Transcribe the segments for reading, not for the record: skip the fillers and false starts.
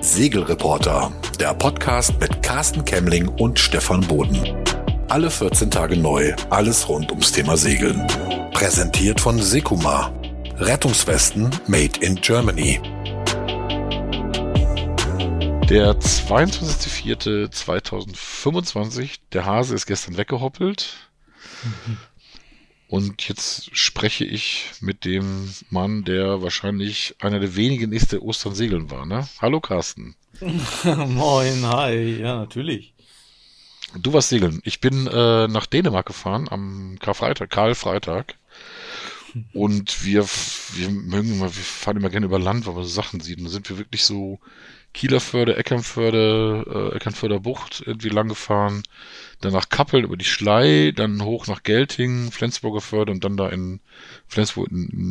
Segelreporter, der Podcast mit Carsten Kemmling und Stefan Boden. Alle 14 Tage neu, alles rund ums Thema Segeln. Präsentiert von Sekuma. Rettungswesten made in Germany. Der 22.04.2025, der Hase ist gestern weggehoppelt. Und jetzt spreche ich mit dem Mann, der wahrscheinlich einer der wenigen ist, der Ostern segeln war, ne? Hallo Carsten. Moin, hi, ja natürlich. Du warst segeln. Ich bin nach Dänemark gefahren am Karfreitag. Und wir fahren immer gerne über Land, weil man so Sachen sieht. Und da sind wir wirklich so Kielerförde, Eckernförder Bucht irgendwie lang gefahren. Dann nach Kappeln über die Schlei, dann hoch nach Gelting, Flensburger Förde und dann da in Flensburg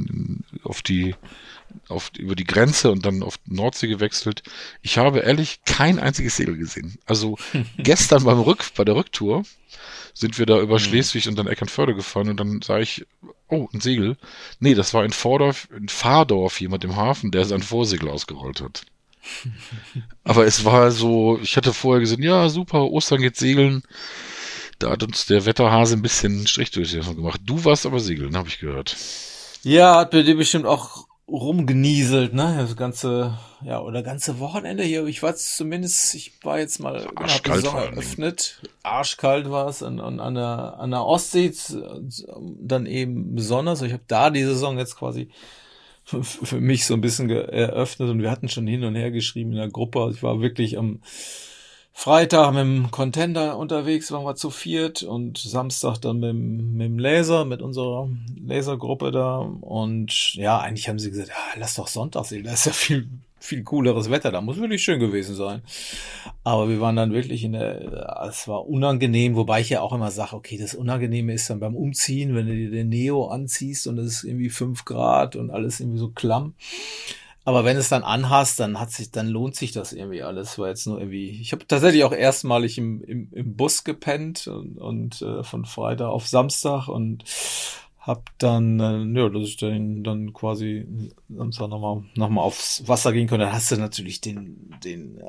über die Grenze und dann auf Nordsee gewechselt. Ich habe ehrlich kein einziges Segel gesehen. Also gestern bei der Rücktour sind wir da über Schleswig und dann Eckernförde gefahren und dann sah ich, oh, ein Segel. Nee, das war in Fahrdorf jemand im Hafen, der sein Vorsegel ausgerollt hat. Aber es war so, ich hatte vorher gesehen, ja super, Ostern geht segeln. Da hat uns der Wetterhase ein bisschen Strich durch die Rechnung gemacht. Du warst aber segeln, habe ich gehört. Ja, hat bei dir bestimmt auch rumgenieselt, ne? Das ganze Wochenende hier. Ich war jetzt mal, hab die Saison eröffnet. Arschkalt war es an der Ostsee, dann eben besonders. Ich habe da die Saison jetzt quasi für mich so ein bisschen eröffnet und wir hatten schon hin und her geschrieben in der Gruppe. Also ich war wirklich am Freitag mit dem Contender unterwegs, waren wir zu viert und Samstag dann mit dem Laser, mit unserer Lasergruppe da und ja, eigentlich haben sie gesagt, lass doch Sonntag sehen, da ist ja viel cooleres Wetter, da muss wirklich schön gewesen sein. Aber wir waren dann wirklich es war unangenehm, wobei ich ja auch immer sage, okay, das Unangenehme ist dann beim Umziehen, wenn du dir den Neo anziehst und es ist irgendwie 5 Grad und alles irgendwie so klamm. Aber wenn es dann anhast, dann lohnt sich das irgendwie alles. War jetzt nur irgendwie, ich habe tatsächlich auch erstmalig im Bus gepennt und von Freitag auf Samstag und hab dann, dass ich dann quasi Samstag nochmal aufs Wasser gehen konnte. Dann hast du natürlich den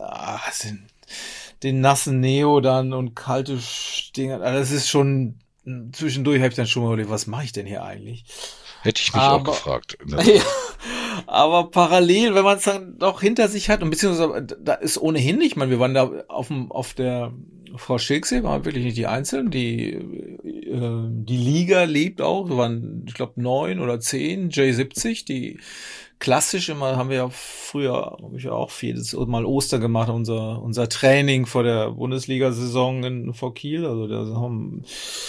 nassen Neo dann und kalte Dinger. Das ist schon, zwischendurch habe ich dann schon mal überlegt, was mache ich denn hier eigentlich? Hätte ich mich auch gefragt. Ja, aber parallel, wenn man es dann doch hinter sich hat, und beziehungsweise da ist ohnehin nicht, ich meine, wir waren da auf der Frau Schilksee, waren wirklich nicht die Einzelnen, die Liga lebt auch, wir waren, ich glaube, 9 oder 10, J70, die klassisch immer, habe ich ja auch vieles mal Ostern gemacht, unser Training vor der Bundesliga-Saison vor Kiel, also da haben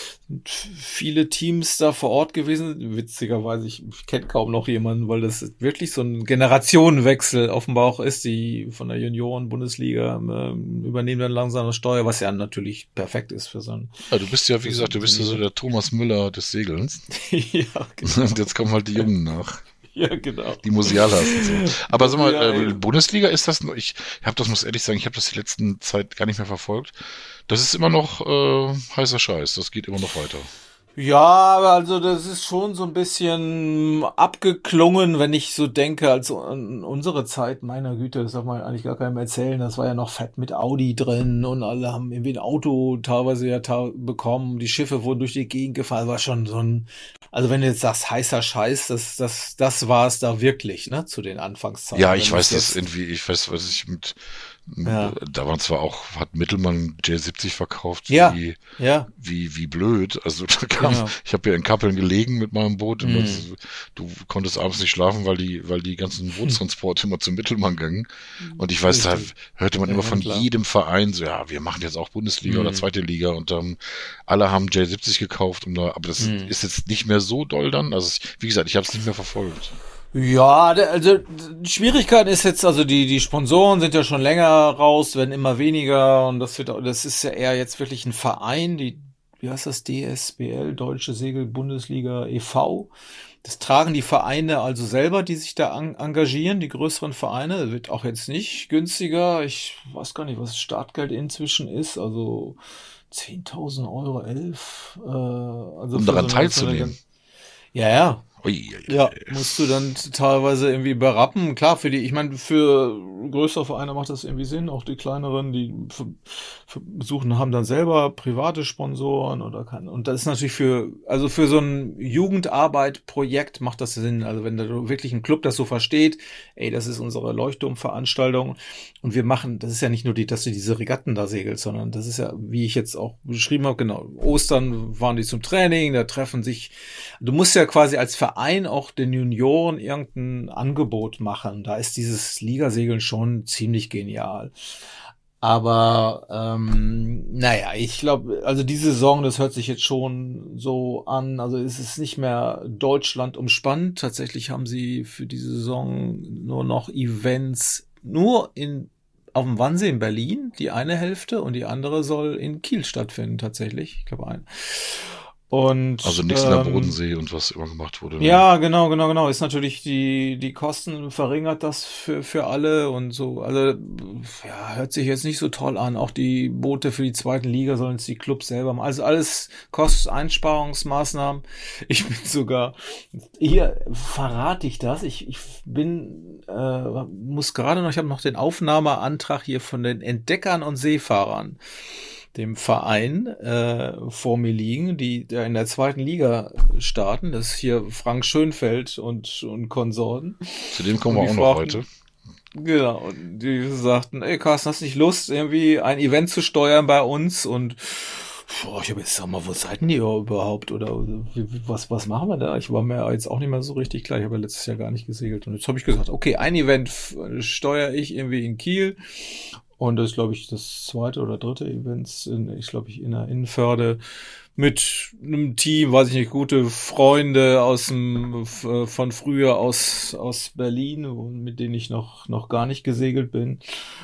viele Teams da vor Ort gewesen. Witzigerweise, ich kenne kaum noch jemanden, weil das wirklich so ein Generationenwechsel offenbar auch ist, die von der Junioren-Bundesliga übernehmen dann langsam das Steuer, was ja natürlich perfekt ist für so ein... Ja, du bist ja, wie gesagt, so der Thomas Müller des Segelns. Ja, genau. Und jetzt kommen halt die Jungen nach. Ja, genau. Die Musiala und so. Aber sag mal, Bundesliga ist das noch, muss ehrlich sagen, ich habe das die letzten Zeit gar nicht mehr verfolgt. Das ist immer noch heißer Scheiß, das geht immer noch weiter. Ja, also das ist schon so ein bisschen abgeklungen, wenn ich so denke, also an unsere Zeit, meiner Güte, das darf man eigentlich gar keinem erzählen, das war ja noch fett mit Audi drin und alle haben irgendwie ein Auto teilweise bekommen, die Schiffe wurden durch die Gegend gefahren, war schon so also wenn du jetzt sagst, heißer Scheiß, das war es da wirklich, ne, zu den Anfangszeiten. Ja, ich weiß das irgendwie, was ich mit... Ja. Da waren zwar auch, hat Mittelmann J70 verkauft, wie blöd. Also da ich habe ja in Kappeln gelegen mit meinem Boot und du konntest abends nicht schlafen, weil die ganzen Bootstransporte immer zum Mittelmann gingen. Und ich weiß, da hörte man immer von jedem Verein so, ja, wir machen jetzt auch Bundesliga oder zweite Liga und alle haben J70 gekauft, aber das ist jetzt nicht mehr so doll dann. Also wie gesagt, ich habe es nicht mehr verfolgt. Ja, also die Schwierigkeit ist jetzt, also die Sponsoren sind ja schon länger raus, werden immer weniger und das ist ja eher jetzt wirklich ein Verein, wie heißt das, DSBL, Deutsche Segel-Bundesliga e.V. Das tragen die Vereine also selber, die sich da engagieren, die größeren Vereine. Das wird auch jetzt nicht günstiger. Ich weiß gar nicht, was das Startgeld inzwischen ist, also 10.000 Euro, 11. Also um daran teilzunehmen. Ja, Ja, musst du dann teilweise irgendwie berappen. Klar, ich meine, für größere Vereine macht das irgendwie Sinn. Auch die kleineren, die haben dann selber private Sponsoren und das ist natürlich für so ein Jugendarbeit-Projekt macht das Sinn. Also wenn da wirklich ein Club das so versteht, das ist unsere Leuchtturmveranstaltung und wir machen, das ist ja nicht nur dass du diese Regatten da segelst, sondern das ist ja, wie ich jetzt auch beschrieben habe, genau, Ostern waren die zum Training, da treffen sich, du musst ja quasi als Verein auch den Junioren irgendein Angebot machen. Da ist dieses Ligasegeln schon ziemlich genial. Aber ich glaube, also diese Saison, das hört sich jetzt schon so an, also es ist nicht mehr Deutschland umspannt. Tatsächlich haben sie für diese Saison nur noch Events auf dem Wannsee in Berlin, die eine Hälfte, und die andere soll in Kiel stattfinden tatsächlich. Ich glaube Und, also nichts in der Bodensee und was immer gemacht wurde. Ne? Ja, genau. Ist natürlich die Kosten verringert das für alle und so. Also, ja, hört sich jetzt nicht so toll an. Auch die Boote für die zweiten Liga sollen es die Clubs selber machen. Also alles Kosteneinsparungsmaßnahmen. Ich bin sogar, hier verrate ich das. Ich bin, muss gerade noch, ich habe noch den Aufnahmeantrag hier von den Entdeckern und Seefahrern, dem Verein vor mir liegen, die in der zweiten Liga starten. Das ist hier Frank Schönfeld und Konsorten. Zu dem kommen wir auch noch heute. Genau, und die sagten, Carsten, hast du nicht Lust, irgendwie ein Event zu steuern bei uns? Und ich habe jetzt, sag mal, wo seid denn ihr überhaupt? Oder was machen wir da? Ich war mir jetzt auch nicht mehr so richtig klar. Ich habe ja letztes Jahr gar nicht gesegelt. Und jetzt habe ich gesagt, okay, ein Event steuere ich irgendwie in Kiel. Und das ist, glaube ich, das zweite oder dritte Event in der Innenförde mit einem Team, weiß ich nicht, gute Freunde von früher aus Berlin, mit denen ich noch gar nicht gesegelt bin.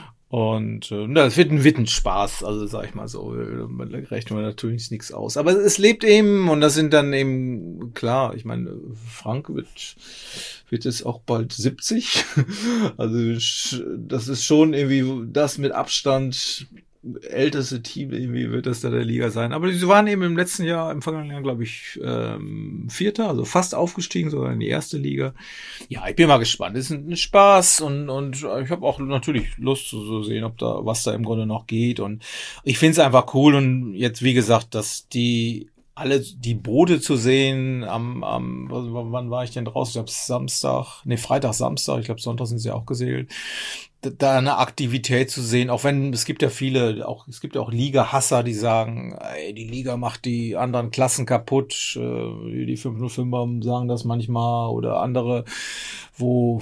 Und das wird ein Spaß, also sag ich mal so, man rechnet natürlich nichts aus. Aber es lebt eben und das sind dann eben, klar, ich meine, Frank wird jetzt auch bald 70. Also das ist schon irgendwie das mit Abstand älteste Team, irgendwie wird das da der Liga sein. Aber sie waren eben im vergangenen Jahr, glaube ich, Vierter, also fast aufgestiegen, sogar in die erste Liga. Ja, ich bin mal gespannt. Es ist ein Spaß und ich habe auch natürlich Lust zu sehen, was da im Grunde noch geht. Und ich finde es einfach cool und jetzt, wie gesagt, dass alle die Boote zu sehen wann war ich denn draußen? Ich glaube Freitag, Samstag, ich glaube Sonntag sind sie auch gesegelt. Da eine Aktivität zu sehen, auch wenn es gibt ja auch Liga-Hasser, die sagen, die Liga macht die anderen Klassen kaputt, die 505er sagen das manchmal oder andere, wo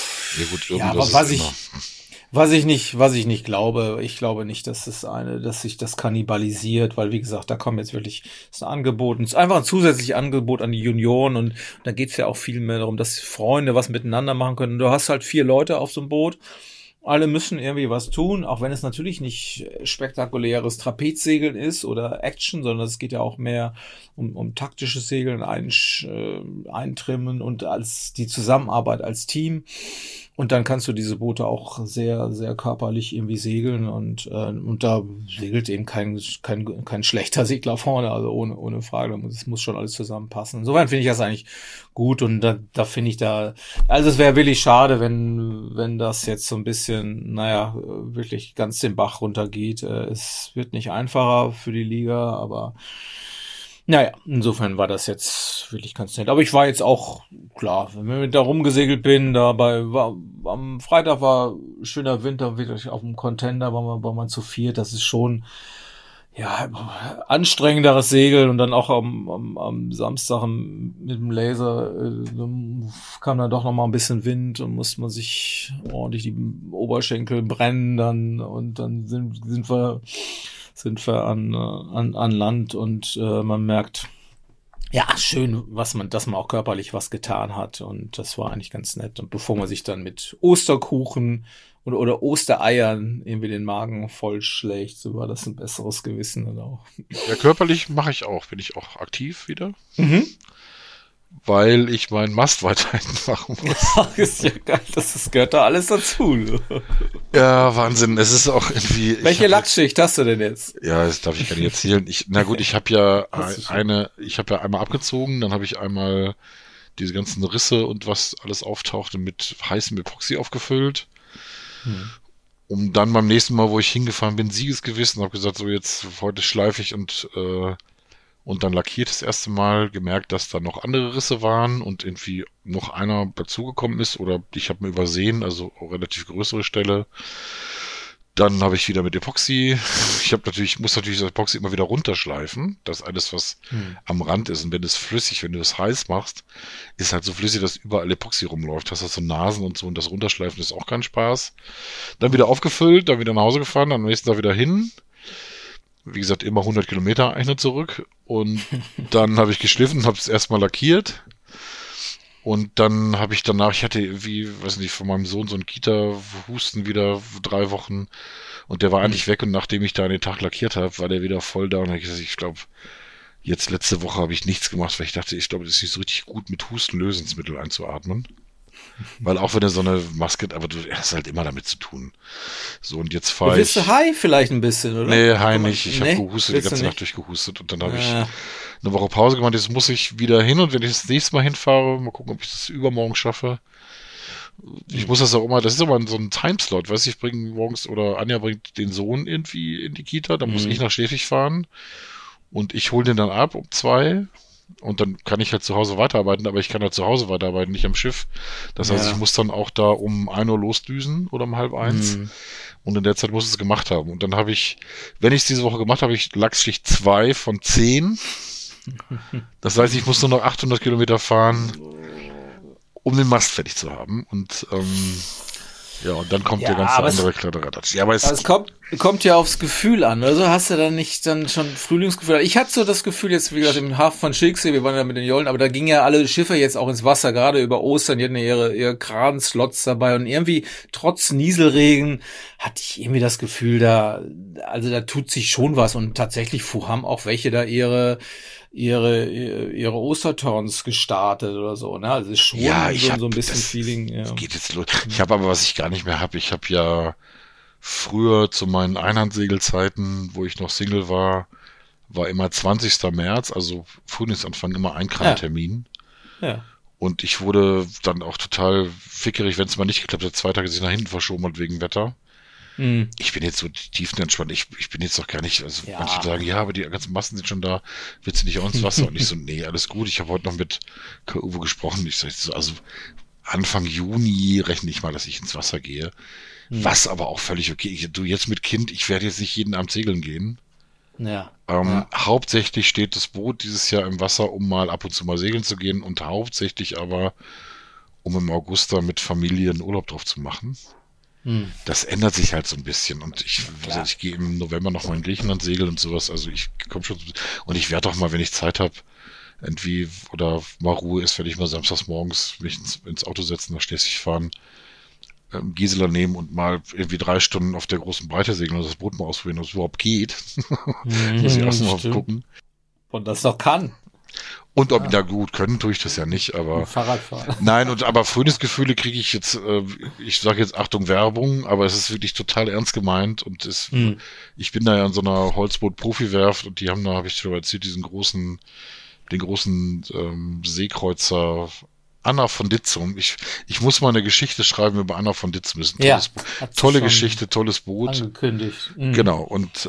was ich nicht glaube. Ich glaube nicht, dass sich das kannibalisiert, weil, wie gesagt, da kommen jetzt wirklich, das ist ein Angebot, es ist einfach ein zusätzliches Angebot an die Junioren und da geht's ja auch viel mehr darum, dass Freunde was miteinander machen können. Du hast halt 4 Leute auf so einem Boot. Alle müssen irgendwie was tun, auch wenn es natürlich nicht spektakuläres Trapezsegeln ist oder Action, sondern es geht ja auch mehr um taktisches Segeln, eintrimmen und als die Zusammenarbeit als Team. Und dann kannst du diese Boote auch sehr, sehr körperlich irgendwie segeln und da segelt eben kein schlechter Segler vorne, also ohne Frage. Es muss schon alles zusammenpassen. Insofern finde ich das eigentlich gut und da finde ich also es wäre wirklich schade, wenn das jetzt so ein bisschen, wirklich ganz den Bach runtergeht. Es wird nicht einfacher für die Liga, aber insofern war das jetzt wirklich ganz nett. Aber ich war jetzt auch, klar, wenn ich da rumgesegelt bin, am Freitag war schöner Winter, wirklich auf dem Contender, war man zu viert, das ist schon, anstrengenderes Segeln und dann auch am Samstag mit dem Laser kam dann doch noch mal ein bisschen Wind und musste man sich ordentlich die Oberschenkel brennen dann und dann sind wir an Land und man merkt, schön, dass man auch körperlich was getan hat und das war eigentlich ganz nett. Und bevor man sich dann mit Osterkuchen oder Ostereiern irgendwie den Magen vollschlägt, so war das ein besseres Gewissen dann auch. Ja, körperlich bin ich auch aktiv wieder. Mhm. Weil ich meinen Mast weiterhin machen muss. Ja, ist ja geil, das gehört da alles dazu. Ja, Wahnsinn. Es ist auch irgendwie. Welche Lackschicht hast du denn jetzt? Ja, das darf ich gar nicht erzählen. Ich habe ja einmal abgezogen, dann habe ich einmal diese ganzen Risse und was alles auftauchte mit heißem Epoxy aufgefüllt. Um dann beim nächsten Mal, wo ich hingefahren bin, Siegesgewissen, habe gesagt, so jetzt heute schleife ich und dann lackiert das erste Mal, gemerkt, dass da noch andere Risse waren und irgendwie noch einer dazugekommen ist oder ich habe mir übersehen, also relativ größere Stelle. Dann habe ich wieder mit Epoxy, muss natürlich das Epoxy immer wieder runterschleifen, das alles, was am Rand ist. Und wenn es flüssig, wenn du es heiß machst, ist halt so flüssig, dass überall Epoxy rumläuft. Hast du so Nasen und so und das Runterschleifen ist auch kein Spaß. Dann wieder aufgefüllt, dann wieder nach Hause gefahren, dann am nächsten Tag wieder hin. Wie gesagt, immer 100 Kilometer eigentlich zurück. Und dann habe ich geschliffen, habe es erstmal lackiert. Und dann habe ich danach, ich hatte irgendwie, weiß nicht, von meinem Sohn so einen Kita-Husten wieder 3 Wochen und der war eigentlich weg und nachdem ich da den Tag lackiert habe, war der wieder voll da und dann habe ich gesagt, ich glaube, jetzt letzte Woche habe ich nichts gemacht, weil ich dachte, ich glaube, das ist nicht so richtig gut mit Hustenlösungsmittel einzuatmen. Weil auch wenn er so eine Maske hat, aber du hast halt immer damit zu tun. So, und jetzt fahre ich... Bist du high vielleicht ein bisschen, oder? Nee, high nicht. Ich habe gehustet, die ganze Nacht durchgehustet und dann habe ich eine Woche Pause gemacht. Jetzt muss ich wieder hin und wenn ich das nächste Mal hinfahre, mal gucken, ob ich das übermorgen schaffe. Ich muss das auch immer, das ist immer so ein Timeslot, weißt du, ich bringe morgens oder Anja bringt den Sohn irgendwie in die Kita, dann muss ich nach Schläfrig fahren und ich hole den dann ab um 2 und dann kann ich halt zu Hause weiterarbeiten, aber ich kann halt zu Hause weiterarbeiten, nicht am Schiff. Das heißt, ich muss dann auch da um 1 Uhr losdüsen oder um 12:30 und in der Zeit muss ich es gemacht haben. Und dann habe ich, wenn ich es diese Woche gemacht habe, ich Lachsschicht 2 von 10. Das heißt, ich muss nur noch 800 Kilometer fahren, um den Mast fertig zu haben. Und und dann kommt der ganze andere Kladderadatsch. Ja, aber es kommt ja aufs Gefühl an. Also hast du dann nicht dann schon Frühlingsgefühl? Ich hatte so das Gefühl jetzt, wie gesagt, im Hafen von Schicksee, wir waren ja mit den Jollen, aber da gingen ja alle Schiffe jetzt auch ins Wasser, gerade über Ostern, die hatten ja ihre Kran-Slots dabei und irgendwie trotz Nieselregen hatte ich irgendwie das Gefühl, da tut sich schon was und tatsächlich haben auch welche da ihre Osterturns gestartet oder so, ne? Also es ist schon so ein bisschen Feeling. Ja. Geht jetzt los. Ich habe aber, was ich gar nicht mehr habe, ich habe ja früher zu meinen Einhandsegelzeiten, wo ich noch Single war immer 20. März, also Frühlingsanfang immer ein Krantermin. Ja. Und ich wurde dann auch total fickerig, wenn es mal nicht geklappt hat, 2 Tage sich nach hinten verschoben hat wegen Wetter. Ich bin jetzt so tiefenentspannt, ich bin jetzt doch gar nicht, also manche sagen, ja, aber die ganzen Massen sind schon da, willst du nicht auch ins Wasser? Und ich so, nee, alles gut, ich habe heute noch mit Uwe gesprochen, ich sage so, also Anfang Juni rechne ich mal, dass ich ins Wasser gehe, was aber auch völlig okay, du jetzt mit Kind, ich werde jetzt nicht jeden Abend segeln gehen. Hauptsächlich steht das Boot dieses Jahr im Wasser, um mal ab und zu mal segeln zu gehen und hauptsächlich aber, um im August da mit Familie einen Urlaub drauf zu machen. Das ändert sich halt so ein bisschen und ich gehe im November noch mal in Griechenland segeln und sowas, also ich komme schon und ich werde auch mal, wenn ich Zeit habe, irgendwie oder mal Ruhe ist, werde ich mal samstags morgens mich ins Auto setzen, nach Schleswig fahren, Gisela nehmen und mal irgendwie 3 Stunden auf der großen Breite segeln und das Boot mal ausprobieren, ob es überhaupt geht. Muss ich erst mal gucken. Und das doch kann. Und ob, na gut, können tue ich das ja nicht, aber Fahrradfahren. Nein, aber Frühlingsgefühle kriege ich jetzt, ich sage jetzt Achtung Werbung, aber es ist wirklich total ernst gemeint und ich bin da ja in so einer Holzboot-Profi-Werft und die haben da, habe ich schon erzählt, den großen Seekreuzer Anna von Ditzum. Ich muss mal eine Geschichte schreiben über Anna von Ditzum. Das ist ein tolle Geschichte, tolles Boot. Angekündigt. Genau, und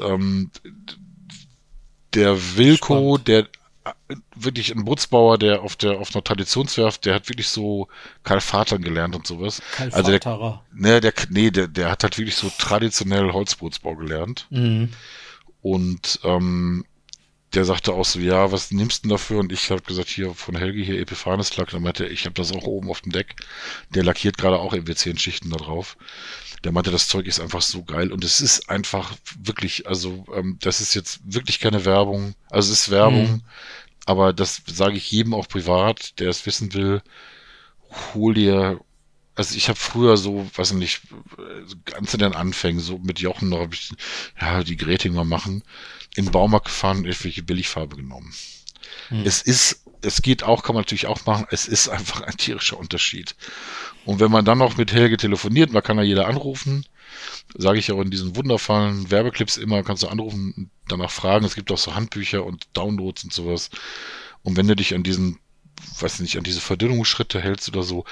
der Wilko, der wirklich ein Bootsbauer, der auf einer Traditionswerft, der hat wirklich so Karl Vatern gelernt und sowas. Also der hat halt wirklich so traditionell Holzbootsbau gelernt. Und der sagte auch so, ja, was nimmst du denn dafür? Und ich habe gesagt, hier von Helge, hier Epiphanes Lack. Dann meinte er, ich habe das auch oben auf dem Deck. Der lackiert gerade auch irgendwie 10 Schichten da drauf. Der meinte, das Zeug ist einfach so geil. Und es ist einfach wirklich, also das ist jetzt wirklich keine Werbung. Also es ist Werbung, aber das sage ich jedem auch privat, der es wissen will. Hol dir, also ich habe früher so, weiß nicht, ganz in den Anfängen, so mit Jochen noch, hab ich, die Greting mal machen, in den Baumarkt gefahren und irgendwelche Billigfarbe genommen. Es geht auch, kann man natürlich auch machen, es ist einfach ein tierischer Unterschied. Und wenn man dann noch mit Helge telefoniert, man kann ja jeder anrufen, sage ich auch in diesen wundervollen Werbeclips immer, kannst du anrufen und danach fragen, es gibt auch so Handbücher und Downloads und sowas. Und wenn du dich an diesen weiß nicht, an diese Verdünnungsschritte hältst oder so.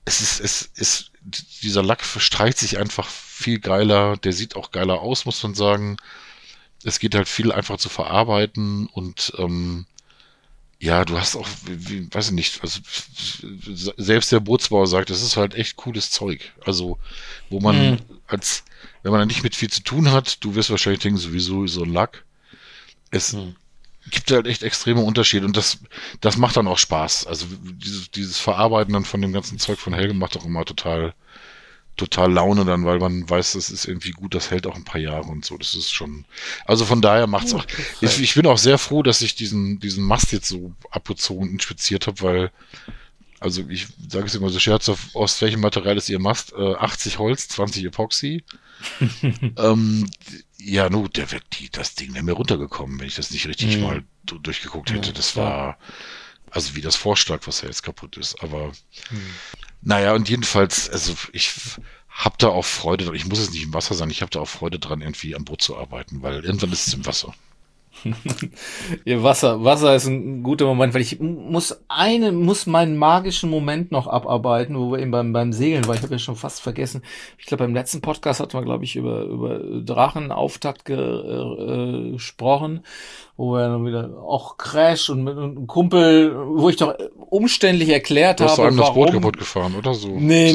Dieser Lack verstreicht sich einfach viel geiler, der sieht auch geiler aus, muss man sagen. Es geht halt viel einfach zu verarbeiten und ja, du hast auch, weiß ich nicht, also selbst der Bootsbauer sagt, das ist halt echt cooles Zeug. Also, wo man wenn man da nicht mit viel zu tun hat, du wirst wahrscheinlich denken, sowieso so ein Lack. Es gibt halt echt extreme Unterschiede und das macht dann auch Spaß. Also dieses Verarbeiten dann von dem ganzen Zeug von Helge macht auch immer total Laune dann, weil man weiß, das ist irgendwie gut, das hält auch ein paar Jahre und so. Das ist schon, also von daher macht's auch. Ich bin auch sehr froh, dass ich diesen Mast jetzt so abgezogen und inspiziert habe, weil, also ich sage es immer so scherzhaft, aus welchem Material ist Ihr Mast? 80 Holz, 20 Epoxy. Ja, das Ding wäre mir runtergekommen, wenn ich das nicht richtig mal durchgeguckt hätte. Das war, also wie das Vorschlag, was ja jetzt kaputt ist, aber naja, und jedenfalls, also ich habe da auch Freude dran. Ich muss es nicht im Wasser sein, ich habe da auch Freude dran, irgendwie am Boot zu arbeiten, weil irgendwann ist es im Wasser. Ja, Wasser ist ein guter Moment, weil ich muss meinen magischen Moment noch abarbeiten, wo wir eben beim Segeln war. Ich habe ja schon fast vergessen. Ich glaube, beim letzten Podcast hatten wir, glaube ich, über Drachenauftakt gesprochen, wo wir dann wieder auch Crash und mit einem Kumpel, wo ich doch umständlich erklärt habe, du hast einem das Boot kaputt gefahren, oder so? Nee,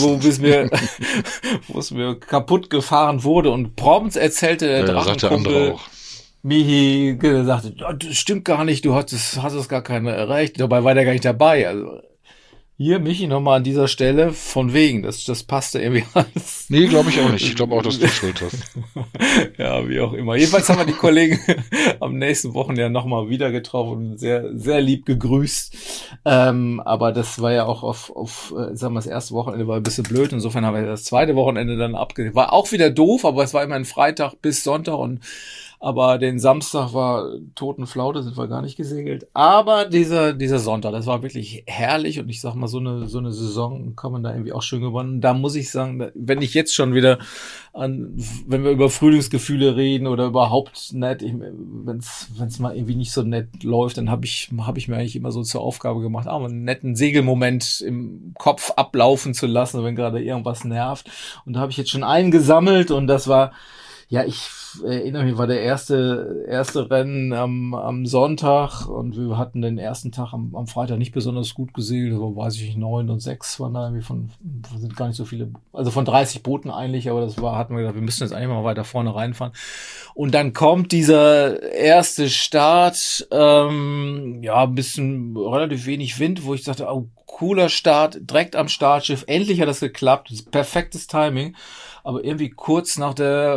wo es mir kaputt gefahren wurde und prompt erzählte der Drachenkumpel, Michi sagte, das stimmt gar nicht, du hattest gar keine Recht, dabei war der gar nicht dabei. Also hier, Michi, nochmal an dieser Stelle, von wegen, das passte irgendwie alles. Nee, glaube ich auch nicht. Ich glaube auch, dass du Schuld hast. Ja, wie auch immer. Jedenfalls haben wir die Kollegen am nächsten Wochenende nochmal wieder getroffen und sehr, sehr lieb gegrüßt. Aber das war ja auch sagen wir, das erste Wochenende war ein bisschen blöd. Insofern haben wir das zweite Wochenende dann abgelehnt. War auch wieder doof, aber es war immerhin Freitag bis Sonntag aber den Samstag war Totenflaute, sind wir gar nicht gesegelt. Aber dieser Sonntag, das war wirklich herrlich und ich sag mal, so eine Saison kann man da irgendwie auch schön gewonnen. Da muss ich sagen, wenn ich jetzt schon wieder wenn wir über Frühlingsgefühle reden oder überhaupt nett, wenn's mal irgendwie nicht so nett läuft, dann hab ich mir eigentlich immer so zur Aufgabe gemacht, einen netten Segelmoment im Kopf ablaufen zu lassen, wenn gerade irgendwas nervt. Und da habe ich jetzt schon einen gesammelt und das war, ja, ich erinnere mich, war der erste Rennen am Sonntag und wir hatten den ersten Tag am Freitag nicht besonders gut gesegelt, aber weiß ich nicht, 9 und 6 waren da irgendwie sind gar nicht so viele, also von 30 Booten eigentlich, aber hatten wir gedacht, wir müssen jetzt eigentlich mal weiter vorne reinfahren. Und dann kommt dieser erste Start, ein bisschen relativ wenig Wind, wo ich dachte, cooler Start, direkt am Startschiff, endlich hat das geklappt, perfektes Timing, aber irgendwie kurz nach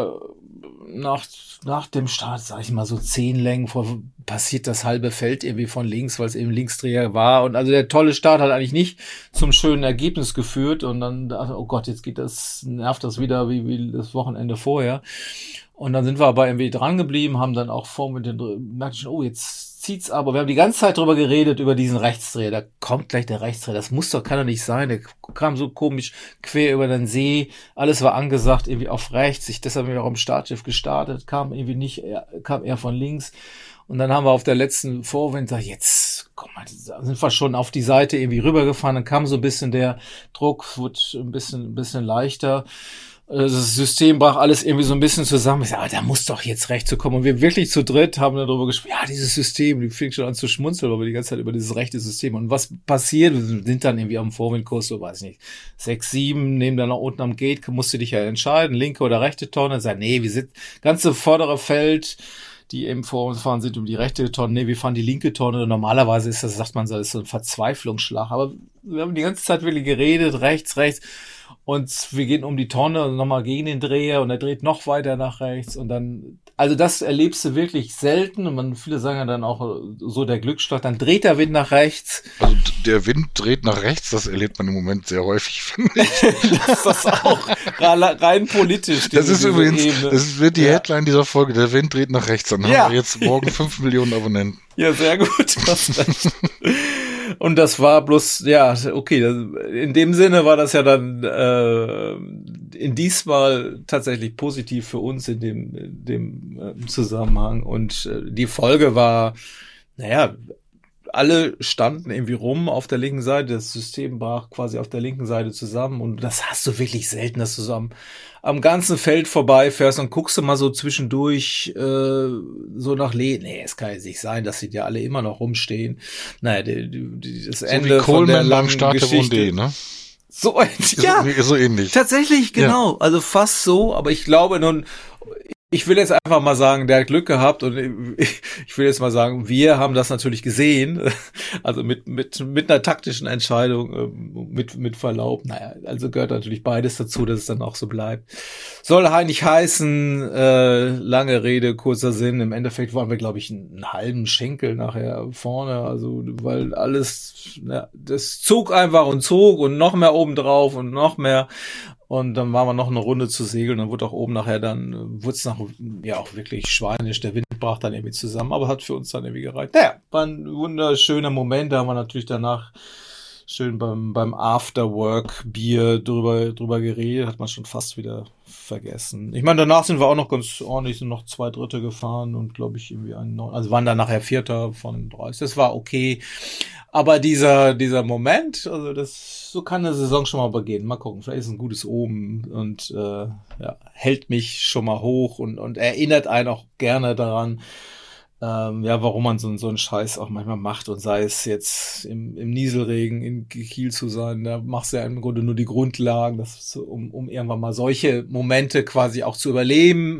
dem Start, sag ich mal so 10 Längen vor, passiert das halbe Feld irgendwie von links, weil es eben Linksdreher war. Und also der tolle Start hat eigentlich nicht zum schönen Ergebnis geführt. Und dann dachte, oh Gott, jetzt nervt das wieder wie das Wochenende vorher. Und dann sind wir aber irgendwie dran geblieben, haben dann auch merkte ich schon, jetzt zieht's aber. Wir haben die ganze Zeit drüber geredet, über diesen Rechtsdreher. Da kommt gleich der Rechtsdreher. Kann doch nicht sein. Der kam so komisch quer über den See. Alles war angesagt, irgendwie auf rechts. Deshalb bin ich auch im Startschiff gestartet. Kam eher von links. Und dann haben wir auf der letzten Vorwind gesagt, jetzt, komm mal, sind wir schon auf die Seite irgendwie rübergefahren. Dann kam so ein bisschen der Druck, wurde ein bisschen leichter. Das System brach alles irgendwie so ein bisschen zusammen. Ich sage, da muss doch jetzt recht zu kommen. Und wir wirklich zu dritt haben darüber gesprochen, ja, dieses System, die fing schon an zu schmunzeln, aber die ganze Zeit über dieses rechte System. Und was passiert? Wir sind dann irgendwie am Vorwindkurs, so weiß ich nicht, 6, 7, nehmen dann nach unten am Gate, musst du dich ja entscheiden, linke oder rechte Tonne. Sagen, nee, wir sind ganze vordere Feld, die eben vor uns fahren, sind um die rechte Tonne. Nee, wir fahren die linke Tonne. Normalerweise ist das, sagt man so, ist so ein Verzweiflungsschlag. Aber wir haben die ganze Zeit wirklich geredet, rechts. Und wir gehen um die Tonne und nochmal gegen den Dreher und er dreht noch weiter nach rechts und dann, also das erlebst du wirklich selten und viele sagen ja dann auch so der Glücksschlag, dann dreht der Wind nach rechts. Also der Wind dreht nach rechts, das erlebt man im Moment sehr häufig, finde ich. Das ist auch rein politisch. Das ist übrigens, das wird die Headline dieser Folge, der Wind dreht nach rechts, dann haben wir jetzt morgen 5 Millionen Abonnenten. Ja, sehr gut. Und das war bloß, ja, okay, in dem Sinne war das ja dann in diesmal tatsächlich positiv für uns in dem Zusammenhang. Und die Folge war, alle standen irgendwie rum auf der linken Seite, das System brach quasi auf der linken Seite zusammen und das hast du wirklich selten, dass du so am ganzen Feld vorbeifährst und guckst du mal so zwischendurch so nach nee, es kann jetzt nicht sein, dass die ja alle immer noch rumstehen. Naja, das so Ende wie von der langen Start Geschichte. Der Vendée, ne? So, ja, so ähnlich. Tatsächlich, genau. Ja. Also fast so, aber ich glaube nun, ich will jetzt einfach mal sagen, der hat Glück gehabt und ich will jetzt mal sagen, wir haben das natürlich gesehen, also mit einer taktischen Entscheidung, mit Verlaub. Naja, also gehört natürlich beides dazu, dass es dann auch so bleibt. Soll nicht heißen, lange Rede, kurzer Sinn. Im Endeffekt waren wir, glaube ich, einen halben Schenkel nachher vorne, also weil alles, ja, das zog einfach und noch mehr oben drauf und noch mehr. Und dann waren wir noch eine Runde zu segeln, dann wurde auch oben nachher wurde es auch wirklich schweinisch, der Wind brach dann irgendwie zusammen, aber hat für uns dann irgendwie gereicht. Naja, war ein wunderschöner Moment, da haben wir natürlich danach schön beim Afterwork-Bier drüber geredet, hat man schon fast wieder vergessen. Ich meine, danach sind wir auch noch ganz ordentlich, sind noch 2 Drittel gefahren und glaube ich irgendwie also waren dann nachher 4. von 30. Das war okay. Aber dieser Moment, also so kann eine Saison schon mal begehen. Mal gucken, vielleicht ist es ein gutes Omen und hält mich schon mal hoch und erinnert einen auch gerne daran, warum man so einen Scheiß auch manchmal macht und sei es jetzt im Nieselregen in Kiel zu sein, da machst du ja im Grunde nur die Grundlagen, um irgendwann mal solche Momente quasi auch zu überleben,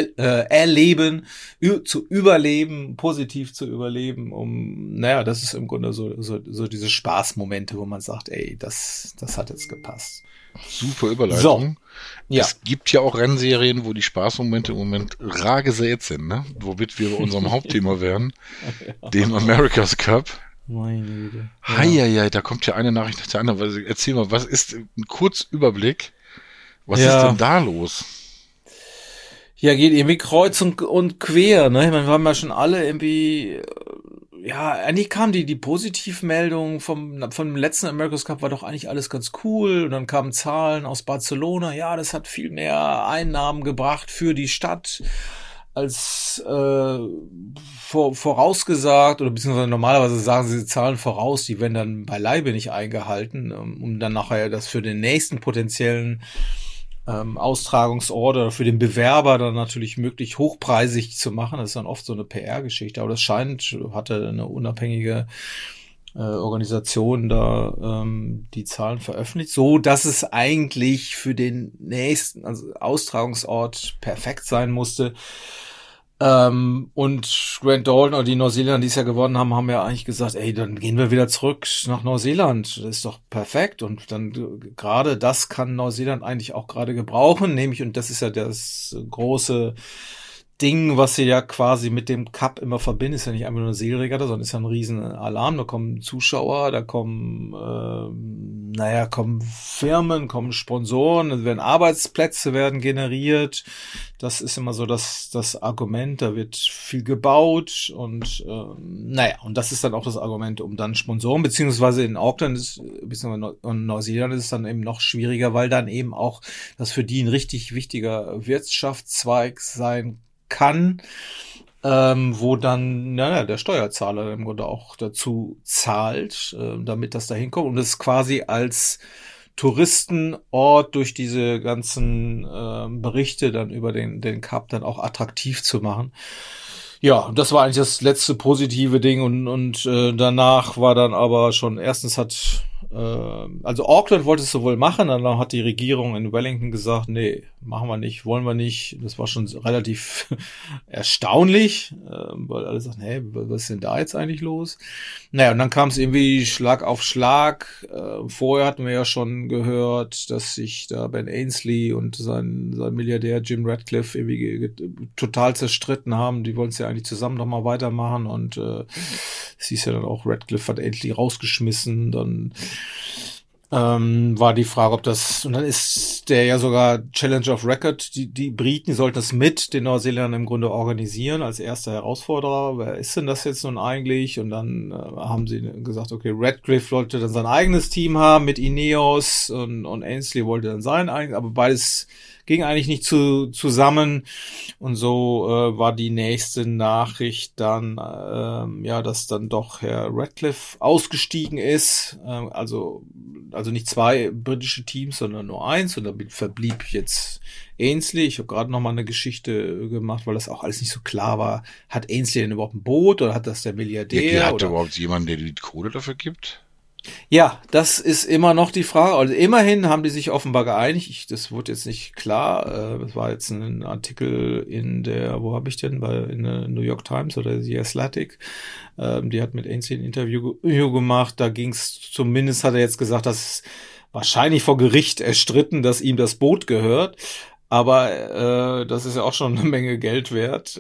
zu überleben, positiv zu überleben, das ist im Grunde so diese Spaßmomente, wo man sagt, ey, das hat jetzt gepasst. Super Überleitung. So. Ja. Es gibt ja auch Rennserien, wo die Spaßmomente im Moment rar gesät sind, ne? Womit wir bei unserem Hauptthema wären, dem America's Cup. Meine Güte. Ja, da kommt ja eine Nachricht nach der anderen. Erzähl mal, was ist ein Kurzüberblick? Was ist denn da los? Ja, geht irgendwie kreuz und quer, ne? Ich meine, wir haben ja schon alle irgendwie, eigentlich kam die Positivmeldung vom letzten America's Cup war doch eigentlich alles ganz cool und dann kamen Zahlen aus Barcelona, ja, das hat viel mehr Einnahmen gebracht für die Stadt als vorausgesagt oder beziehungsweise normalerweise sagen sie Zahlen voraus, die werden dann beileibe nicht eingehalten, um dann nachher das für den nächsten potenziellen Austragungsort oder für den Bewerber dann natürlich möglich hochpreisig zu machen. Das ist dann oft so eine PR-Geschichte, aber das hatte eine unabhängige Organisation da die Zahlen veröffentlicht, so dass es eigentlich für den nächsten Austragungsort perfekt sein musste. Und Grant Dalton oder die Neuseeländer, die es ja gewonnen haben ja eigentlich gesagt, ey, dann gehen wir wieder zurück nach Neuseeland. Das ist doch perfekt. Und dann gerade das kann Neuseeland eigentlich auch gerade gebrauchen, nämlich, und das ist ja das große Ding, was sie ja quasi mit dem Cup immer verbinden, ist ja nicht einfach nur eine Segelregatta, sondern ist ja ein riesen Alarm. Da kommen Zuschauer, da kommen Firmen, kommen Sponsoren, es werden Arbeitsplätze werden generiert. Das ist immer so das Argument, da wird viel gebaut und und das ist dann auch das Argument, um dann Sponsoren, beziehungsweise in Auckland beziehungsweise in Neuseeland ist es dann eben noch schwieriger, weil dann eben auch das für die ein richtig wichtiger Wirtschaftszweig sein kann, wo dann der Steuerzahler im Grunde auch dazu zahlt, damit das da hinkommt und es quasi als Touristenort durch diese ganzen Berichte dann über den Cup dann auch attraktiv zu machen. Ja, das war eigentlich das letzte positive Ding und danach war dann aber schon, erstens also Auckland wollte es so wohl machen, dann hat die Regierung in Wellington gesagt, nee, machen wir nicht, wollen wir nicht. Das war schon relativ erstaunlich, weil alle sagten, hey, was ist denn da jetzt eigentlich los? Naja, und dann kam es irgendwie Schlag auf Schlag. Vorher hatten wir ja schon gehört, dass sich da Ben Ainslie und sein Milliardär Jim Ratcliffe irgendwie total zerstritten haben. Die wollen es ja eigentlich zusammen nochmal weitermachen und es hieß ja dann auch, Ratcliffe hat Ainslie rausgeschmissen, dann war die Frage, ob das, und dann ist der ja sogar Challenger of Record, die Briten, die sollten das mit den Neuseeländern im Grunde organisieren als erster Herausforderer. Wer ist denn das jetzt nun eigentlich? Und dann haben sie gesagt, okay, Ratcliffe wollte dann sein eigenes Team haben mit Ineos und Ainslie wollte dann sein eigenes, aber beides ging eigentlich nicht zusammen. Und so war die nächste Nachricht dann, dass dann doch Herr Radcliffe ausgestiegen ist. Also nicht 2 britische Teams, sondern nur 1. Und damit verblieb jetzt Ainsley. Ich habe gerade noch mal eine Geschichte gemacht, weil das auch alles nicht so klar war. Hat Ainsley denn überhaupt ein Boot oder hat das der Milliardär? Hat überhaupt jemand, der die Kohle dafür gibt? Ja, das ist immer noch die Frage. Also immerhin haben die sich offenbar geeinigt. Das wurde jetzt nicht klar. Das war jetzt ein Artikel in der, wo habe ich denn? In der New York Times oder The Athletic. Die hat mit Ainsley ein Interview gemacht. Da ging es, zumindest hat er jetzt gesagt, dass wahrscheinlich vor Gericht erstritten, dass ihm das Boot gehört. Aber das ist ja auch schon eine Menge Geld wert.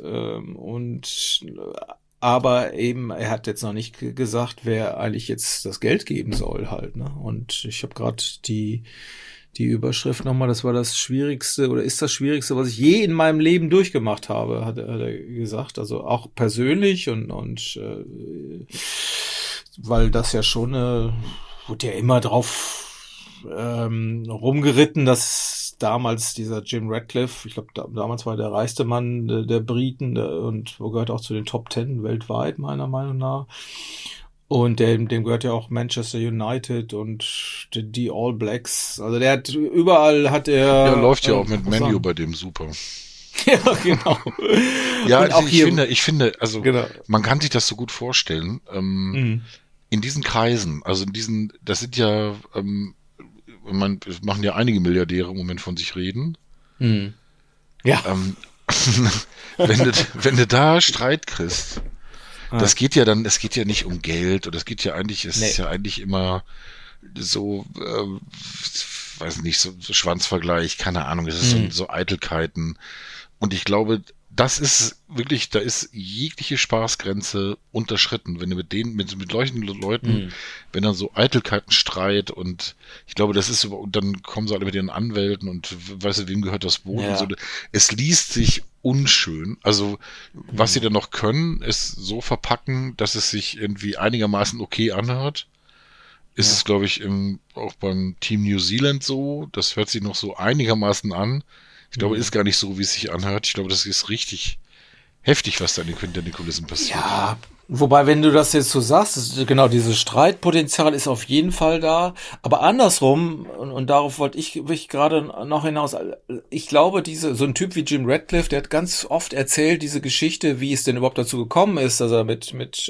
Aber eben, er hat jetzt noch nicht gesagt, wer eigentlich jetzt das Geld geben soll halt, ne? Und ich habe gerade die Überschrift nochmal, das war das Schwierigste oder ist das Schwierigste, was ich je in meinem Leben durchgemacht habe, hat er gesagt. Also auch persönlich und weil das ja schon, wurde ja immer drauf rumgeritten, dass damals dieser Jim Radcliffe, ich glaube, damals war der reichste Mann der Briten und gehört auch zu den Top 10 weltweit, meiner Meinung nach. Und dem gehört ja auch Manchester United und die All Blacks. Also der hat überall Ja, läuft ja auch mit Man U bei dem super. Ja, genau. Ja, also ich finde, also genau. Man kann sich das so gut vorstellen. In diesen Kreisen, also das sind ja es machen ja einige Milliardäre im Moment von sich reden. Ja. Wenn du da Streit kriegst, es geht ja nicht um Geld oder es ist ja eigentlich immer so, weiß nicht, so Schwanzvergleich, keine Ahnung, es ist so Eitelkeiten. Und ich glaube, das ist wirklich, da ist jegliche Spaßgrenze unterschritten, wenn du mit solchen Leuten, wenn dann so Eitelkeiten Streit und ich glaube, das ist, und dann kommen sie alle mit ihren Anwälten und weißt du, wem gehört das Boot und so. Es liest sich unschön. Also, was sie dann noch können, ist so verpacken, dass es sich irgendwie einigermaßen okay anhört. Ist es, glaube ich, auch beim Team New Zealand so. Das hört sich noch so einigermaßen an. Ich glaube, ist gar nicht so, wie es sich anhört. Ich glaube, das ist richtig heftig, was da hinter den Kulissen passiert. Ja, wobei, wenn du das jetzt so sagst, genau, dieses Streitpotenzial ist auf jeden Fall da. Aber andersrum, und darauf wollte ich gerade noch hinaus, ich glaube, so ein Typ wie Jim Radcliffe, der hat ganz oft erzählt, diese Geschichte, wie es denn überhaupt dazu gekommen ist, dass er mit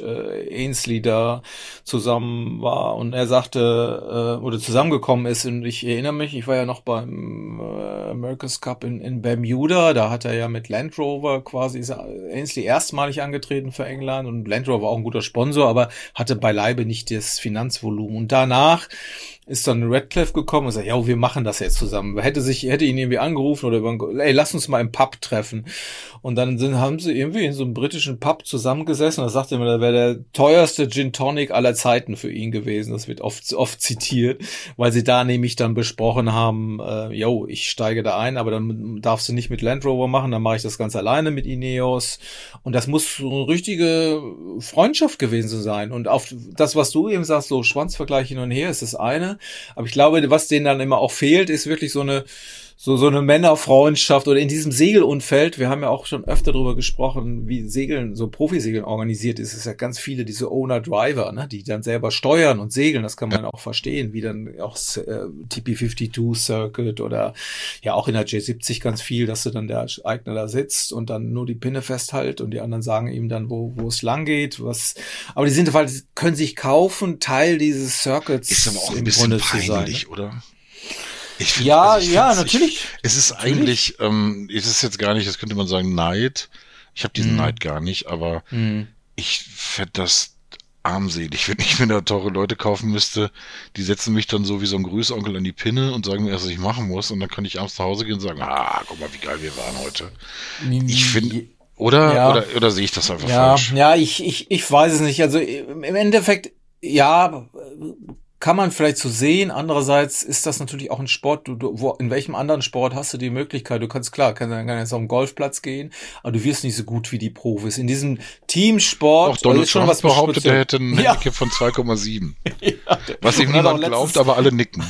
Ainsley da zusammen war und er sagte, oder zusammengekommen ist. Und ich erinnere mich, ich war ja noch beim America's Cup in Bermuda, da hat er ja mit Land Rover quasi, ist Ainsley erstmalig angetreten für England und Land Rover war auch ein guter Sponsor, aber hatte beileibe nicht das Finanzvolumen. Und danach ist dann Radcliffe gekommen und sagt, ja, wir machen das jetzt zusammen. Hätte ihn irgendwie angerufen oder lass uns mal im Pub treffen. Und dann haben sie irgendwie in so einem britischen Pub zusammengesessen. Da sagte man, da wäre der teuerste Gin Tonic aller Zeiten für ihn gewesen. Das wird oft zitiert, weil sie da nämlich dann besprochen haben, ich steige da ein, aber dann darfst du nicht mit Land Rover machen, dann mache ich das ganz alleine mit Ineos. Und das muss so eine richtige Freundschaft gewesen sein. Und auf das, was du eben sagst, so Schwanzvergleich hin und her, ist das eine. Aber ich glaube, was denen dann immer auch fehlt, ist wirklich so eine Männerfreundschaft oder in diesem Segelumfeld. Wir haben ja auch schon öfter darüber gesprochen, wie Segeln, so Profisegeln organisiert ist. Es ist ja ganz viele diese Owner-Driver, ne, die dann selber steuern und segeln. Das kann man auch verstehen, wie dann auch TP52 Circuit oder ja auch in der J70 ganz viel, dass du dann der Eigner da sitzt und dann nur die Pinne festhält und die anderen sagen ihm dann, wo es lang geht. Aber die sind halt, können sich kaufen, Teil dieses Circuits ist aber auch ein bisschen peinlich, oder? Ich find, natürlich. Es ist eigentlich, es ist jetzt gar nicht, das könnte man sagen, Neid. Ich habe diesen Neid gar nicht, aber ich fände das armselig, wenn ich mir da teure Leute kaufen müsste. Die setzen mich dann so wie so ein Grüßonkel an die Pinne und sagen mir erst, was ich machen muss. Und dann kann ich abends nach Hause gehen und sagen, guck mal, wie geil wir waren heute. Ich finde, oder sehe ich das einfach falsch? Ja, ich weiß es nicht. Also im Endeffekt, ja, kann man vielleicht so sehen. Andererseits ist das natürlich auch ein Sport, in welchem anderen Sport hast du die Möglichkeit? Du kannst jetzt auf den Golfplatz gehen, aber du wirst nicht so gut wie die Profis. In diesem Teamsport auch Donald Trump was behauptet, er hätte ein Handicap von 2,7. Ja, was ihm niemand glaubt, aber alle nicken.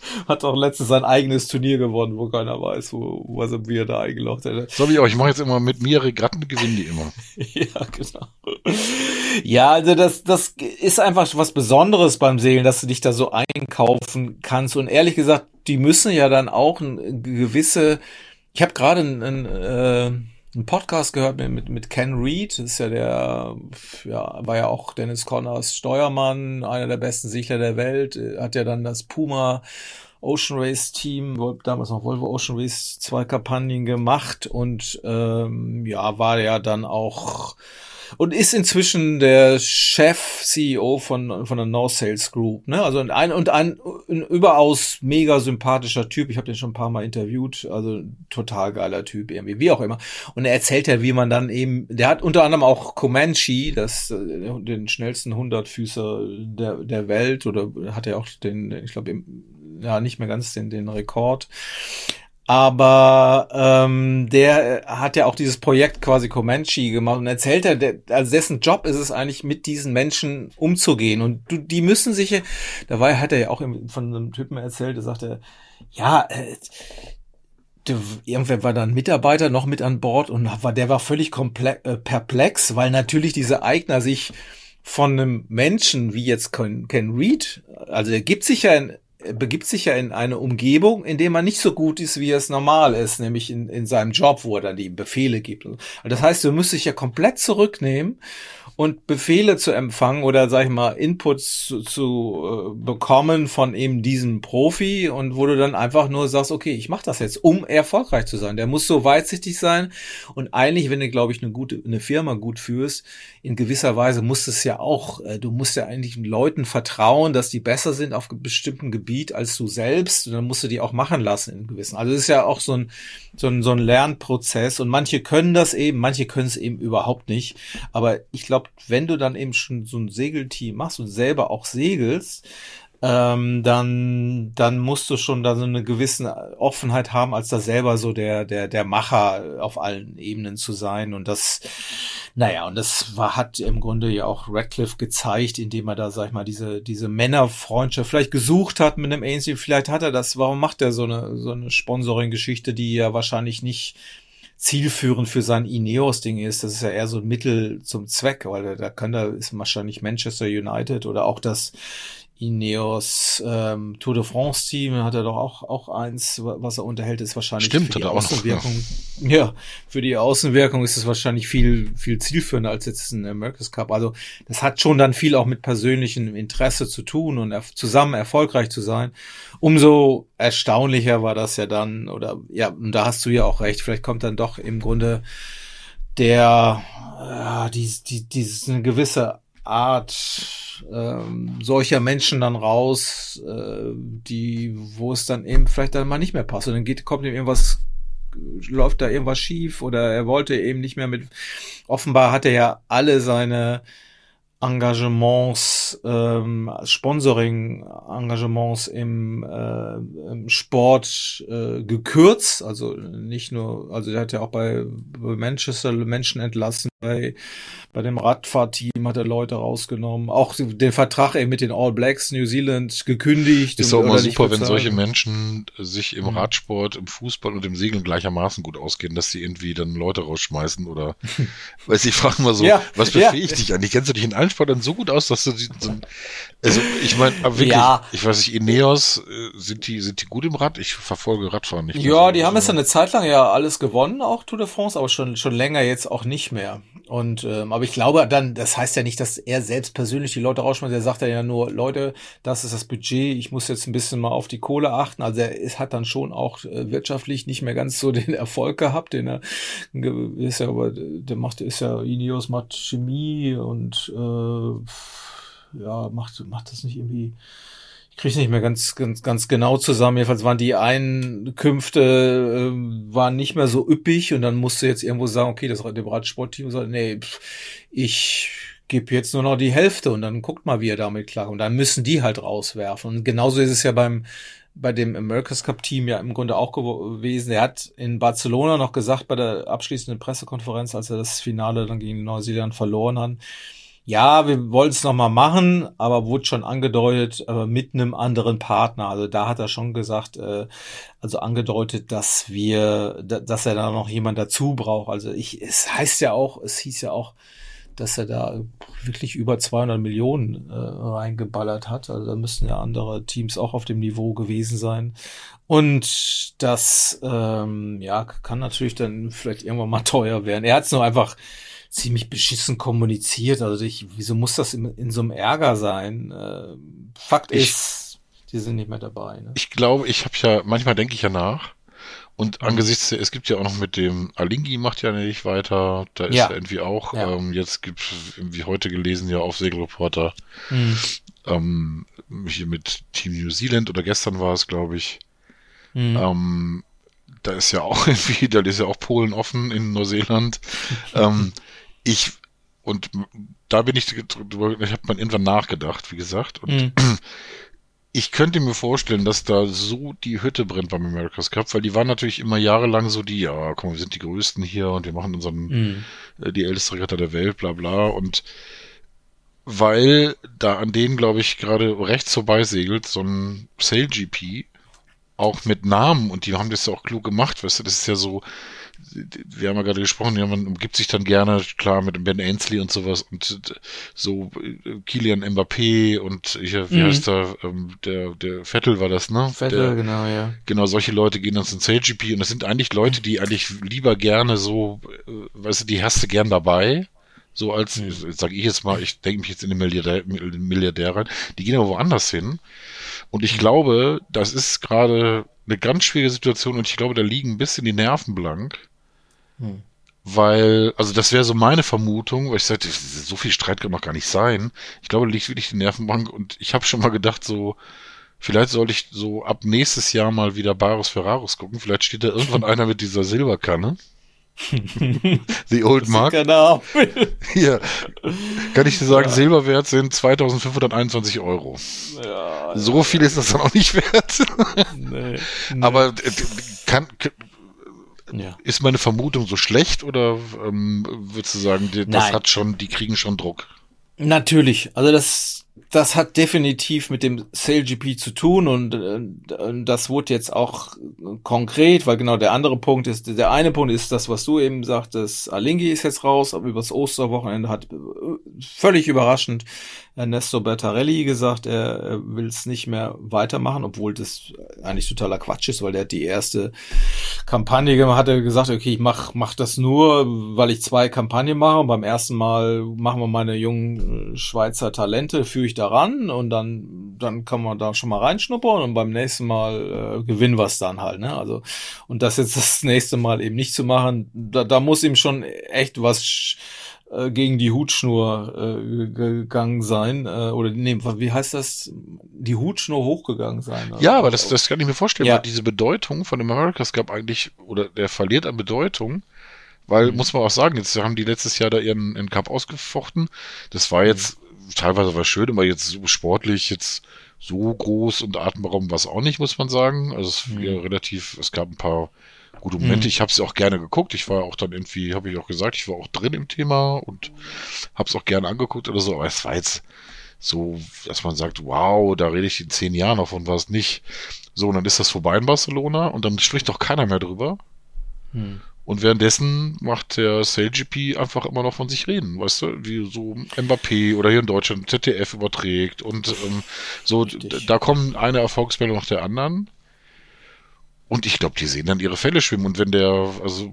Hat auch letztens sein eigenes Turnier gewonnen, wo keiner weiß, wie er da eingeloggt hätte. So wie auch, ich mache jetzt immer mit mir Regatten, gewinnen die immer. Ja, genau. Ja, also das ist einfach was Besonderes beim Segeln, dass du dich da so einkaufen kannst. Und ehrlich gesagt, die müssen ja dann auch eine gewisse. Ich habe gerade einen Podcast gehört mit Ken Reed. Das ist war ja auch Dennis Connors Steuermann, einer der besten Segler der Welt. Hat ja dann das Puma Ocean Race Team, damals noch Volvo Ocean Race, 2 Kampagnen gemacht und war ja dann auch und ist inzwischen der Chef-CEO von der No Sales Group, ne? Also ein überaus mega sympathischer Typ. Ich habe den schon ein paar Mal interviewt, also total geiler Typ irgendwie, wie auch immer. Und er erzählt ja, wie man dann eben, der hat unter anderem auch Comanche, den schnellsten 100-Füßer der Welt, oder hat er auch ich glaube, nicht mehr ganz den Rekord. Aber der hat ja auch dieses Projekt quasi Comanche gemacht und erzählt also dessen Job ist es eigentlich, mit diesen Menschen umzugehen. Und die müssen sich, dabei hat er ja auch von einem Typen erzählt, der sagte, irgendwer war dann Mitarbeiter noch mit an Bord und der war völlig perplex, weil natürlich diese Eigner sich von einem Menschen wie jetzt Ken Reed, also er begibt sich ja in eine Umgebung, in der man nicht so gut ist, wie es normal ist, nämlich in seinem Job, wo er dann die Befehle gibt. Das heißt, du musst dich ja komplett zurücknehmen und Befehle zu empfangen oder, sag ich mal, Inputs zu bekommen von eben diesem Profi, und wo du dann einfach nur sagst, okay, ich mache das jetzt, um erfolgreich zu sein. Der muss so weitsichtig sein, und eigentlich, wenn du, glaube ich, eine Firma gut führst, in gewisser Weise musst es ja auch, du musst ja eigentlich Leuten vertrauen, dass die besser sind auf einem bestimmten Gebiet als du selbst, und dann musst du die auch machen lassen in gewissen. Also es ist ja auch so ein Lernprozess, und manche können das eben, manche können es eben überhaupt nicht. Aber ich glaube, wenn du dann eben schon so ein Segelteam machst und selber auch segelst, dann musst du schon da so eine gewisse Offenheit haben, als da selber so der Macher auf allen Ebenen zu sein. Und das hat im Grunde ja auch Radcliffe gezeigt, indem er da, sag ich mal, diese Männerfreundschaft vielleicht gesucht hat mit einem Ainsley. Vielleicht hat er das, warum macht er so eine Sponsoring-Geschichte, die ja wahrscheinlich nicht zielführend für sein Ineos-Ding ist. Das ist ja eher so ein Mittel zum Zweck, weil da ist wahrscheinlich Manchester United oder auch das Ineos Tour de France Team, hat er doch auch eins, was er unterhält, ist wahrscheinlich. Stimmt, für die Außenwirkung. Ja, für die Außenwirkung ist es wahrscheinlich viel, viel zielführender als jetzt ein America's Cup. Also das hat schon dann viel auch mit persönlichem Interesse zu tun und zusammen erfolgreich zu sein. Umso erstaunlicher war das ja dann, und da hast du ja auch recht, vielleicht kommt dann doch im Grunde diese eine gewisse Art solcher Menschen dann raus, wo es dann eben vielleicht dann mal nicht mehr passt. Und dann läuft da irgendwas schief, oder er wollte eben nicht mehr offenbar hat er ja alle seine Engagements, Sponsoring-Engagements im Sport gekürzt, also nicht nur, also der hat ja auch bei Manchester Menschen entlassen, bei dem Radfahrteam hat er Leute rausgenommen, auch den Vertrag eben mit den All Blacks New Zealand gekündigt. Ist auch immer super, wenn solche Menschen sich im Radsport, im Fußball und im Segeln gleichermaßen gut ausgehen, dass sie irgendwie dann Leute rausschmeißen oder, ich frage mal so, was befähigt dich eigentlich? Kennst du dich in allen Sportlern so gut aus, dass du also ich meine, wirklich, ich weiß nicht, Ineos, sind die gut im Rad? Ich verfolge Radfahren nicht. Ja, die haben jetzt eine Zeit lang ja alles gewonnen, auch Tour de France, aber schon länger jetzt auch nicht mehr. Und aber ich glaube dann, das heißt ja nicht, dass er selbst persönlich die Leute rausschmeißt. Er sagt ja nur, Leute, das ist das Budget, ich muss jetzt ein bisschen mal auf die Kohle achten. Also hat dann schon auch wirtschaftlich nicht mehr ganz so den Erfolg gehabt, den er ist ja Ineos, macht Chemie und macht das nicht irgendwie. Ich kriege es nicht mehr ganz genau zusammen. Jedenfalls waren die Einkünfte waren nicht mehr so üppig, und dann musste jetzt irgendwo sagen, okay, dem Radsportteam sagt, nee, ich gebe jetzt nur noch die Hälfte, und dann guckt mal, wie er damit klarkommt. Und dann müssen die halt rauswerfen. Und genauso ist es ja bei dem America's Cup Team ja im Grunde auch gewesen. Er hat in Barcelona noch gesagt, bei der abschließenden Pressekonferenz, als er das Finale dann gegen Neuseeland verloren hat, Ja, wir wollten es nochmal machen, aber wurde schon angedeutet, aber mit einem anderen Partner. Also da hat er schon gesagt, also angedeutet, dass er da noch jemand dazu braucht. Also es hieß ja auch, dass er da wirklich über 200 Millionen reingeballert hat. Also da müssen ja andere Teams auch auf dem Niveau gewesen sein. Und das kann natürlich dann vielleicht irgendwann mal teuer werden. Er hat es nur einfach ziemlich beschissen kommuniziert. Also wieso muss das in so einem Ärger sein? Fakt ist, die sind nicht mehr dabei. Ne? Ich glaube, manchmal denke ich ja nach. Und angesichts es gibt ja auch noch mit dem Alinghi macht ja nicht weiter. Da ist ja irgendwie auch, jetzt gibt es irgendwie heute gelesen, ja auf Segelreporter, hier mit Team New Zealand oder gestern war es, glaube ich. Da ist ja auch irgendwie, da ist ja auch Polen offen in Neuseeland. Da bin ich habe mal irgendwann nachgedacht, wie gesagt, und ich könnte mir vorstellen, dass da so die Hütte brennt beim America's Cup, weil die waren natürlich immer jahrelang so guck mal, wir sind die Größten hier und wir machen die älteste Regatta der Welt, bla bla, und weil da an denen, glaube ich, gerade rechts vorbei segelt, so ein SailGP, auch mit Namen, und die haben das ja auch klug gemacht, weißt du, das ist ja so, wir haben ja gerade gesprochen, man umgibt sich dann gerne, klar, mit dem Ben Ainslie und sowas und so Kylian Mbappé und wie heißt der Vettel war das, ne? Vettel, genau, ja. Genau, solche Leute gehen dann zum SailGP und das sind eigentlich Leute, die eigentlich lieber gerne so, weißt du, die hast du gern dabei, so als, sage ich jetzt mal, ich denke mich jetzt in den Milliardär rein, die gehen aber woanders hin. Und ich glaube, das ist gerade eine ganz schwierige Situation und ich glaube, da liegen ein bisschen die Nerven blank. Weil, also das wäre so meine Vermutung, weil ich sagte, so viel Streit kann doch gar nicht sein. Ich glaube, da liegt wirklich die Nervenbank und ich habe schon mal gedacht, so, vielleicht sollte ich so ab nächstes Jahr mal wieder Bares Ferraris gucken. Vielleicht steht da irgendwann einer mit dieser Silberkanne. The Old Mark. Hier, kann ich dir sagen, Silberwert sind 2.521 Euro. Ja, so viel ist das dann auch nicht wert. Nee. Aber ist meine Vermutung so schlecht oder würdest du sagen, die kriegen schon Druck? Natürlich, also das hat definitiv mit dem SailGP zu tun und das wurde jetzt auch konkret, weil genau der eine Punkt ist das, was du eben sagtest, Alinghi ist jetzt raus, aber übers Osterwochenende hat völlig überraschend Ernesto Bertarelli gesagt, er will es nicht mehr weitermachen, obwohl das eigentlich totaler Quatsch ist, weil der hat die erste Kampagne gemacht, hat er gesagt, okay, ich mach das nur, weil ich 2 Kampagnen mache und beim ersten Mal machen wir meine jungen Schweizer Talente, führe ich daran und dann kann man da schon mal reinschnuppern und beim nächsten Mal gewinnen wir es dann halt, ne? Also, und das jetzt das nächste Mal eben nicht zu machen, da muss ihm schon echt was gegen die Hutschnur gegangen sein, oder wie heißt das? Die Hutschnur hochgegangen sein. Also, ja, aber das kann ich mir vorstellen, weil diese Bedeutung von dem America's Cup eigentlich, oder der verliert an Bedeutung, weil, muss man auch sagen, jetzt haben die letztes Jahr da ihren Cup ausgefochten, das war jetzt, teilweise war schön, aber jetzt so sportlich, jetzt so groß und atemberaubend war es auch nicht, muss man sagen, also es gab ein paar gute Momente. Ich habe es auch gerne geguckt. Ich war auch dann irgendwie, habe ich auch gesagt, ich war auch drin im Thema und habe es auch gerne angeguckt oder so. Aber es war jetzt so, dass man sagt, wow, da rede ich in 10 Jahren, davon war es nicht. So, und dann ist das vorbei in Barcelona und dann spricht doch keiner mehr drüber. Und währenddessen macht der SailGP einfach immer noch von sich reden, weißt du, wie so Mbappé oder hier in Deutschland ZDF überträgt und so, da kommen eine Erfolgsmeldung nach der anderen. Und ich glaube, die sehen dann ihre Fälle schwimmen. Und wenn also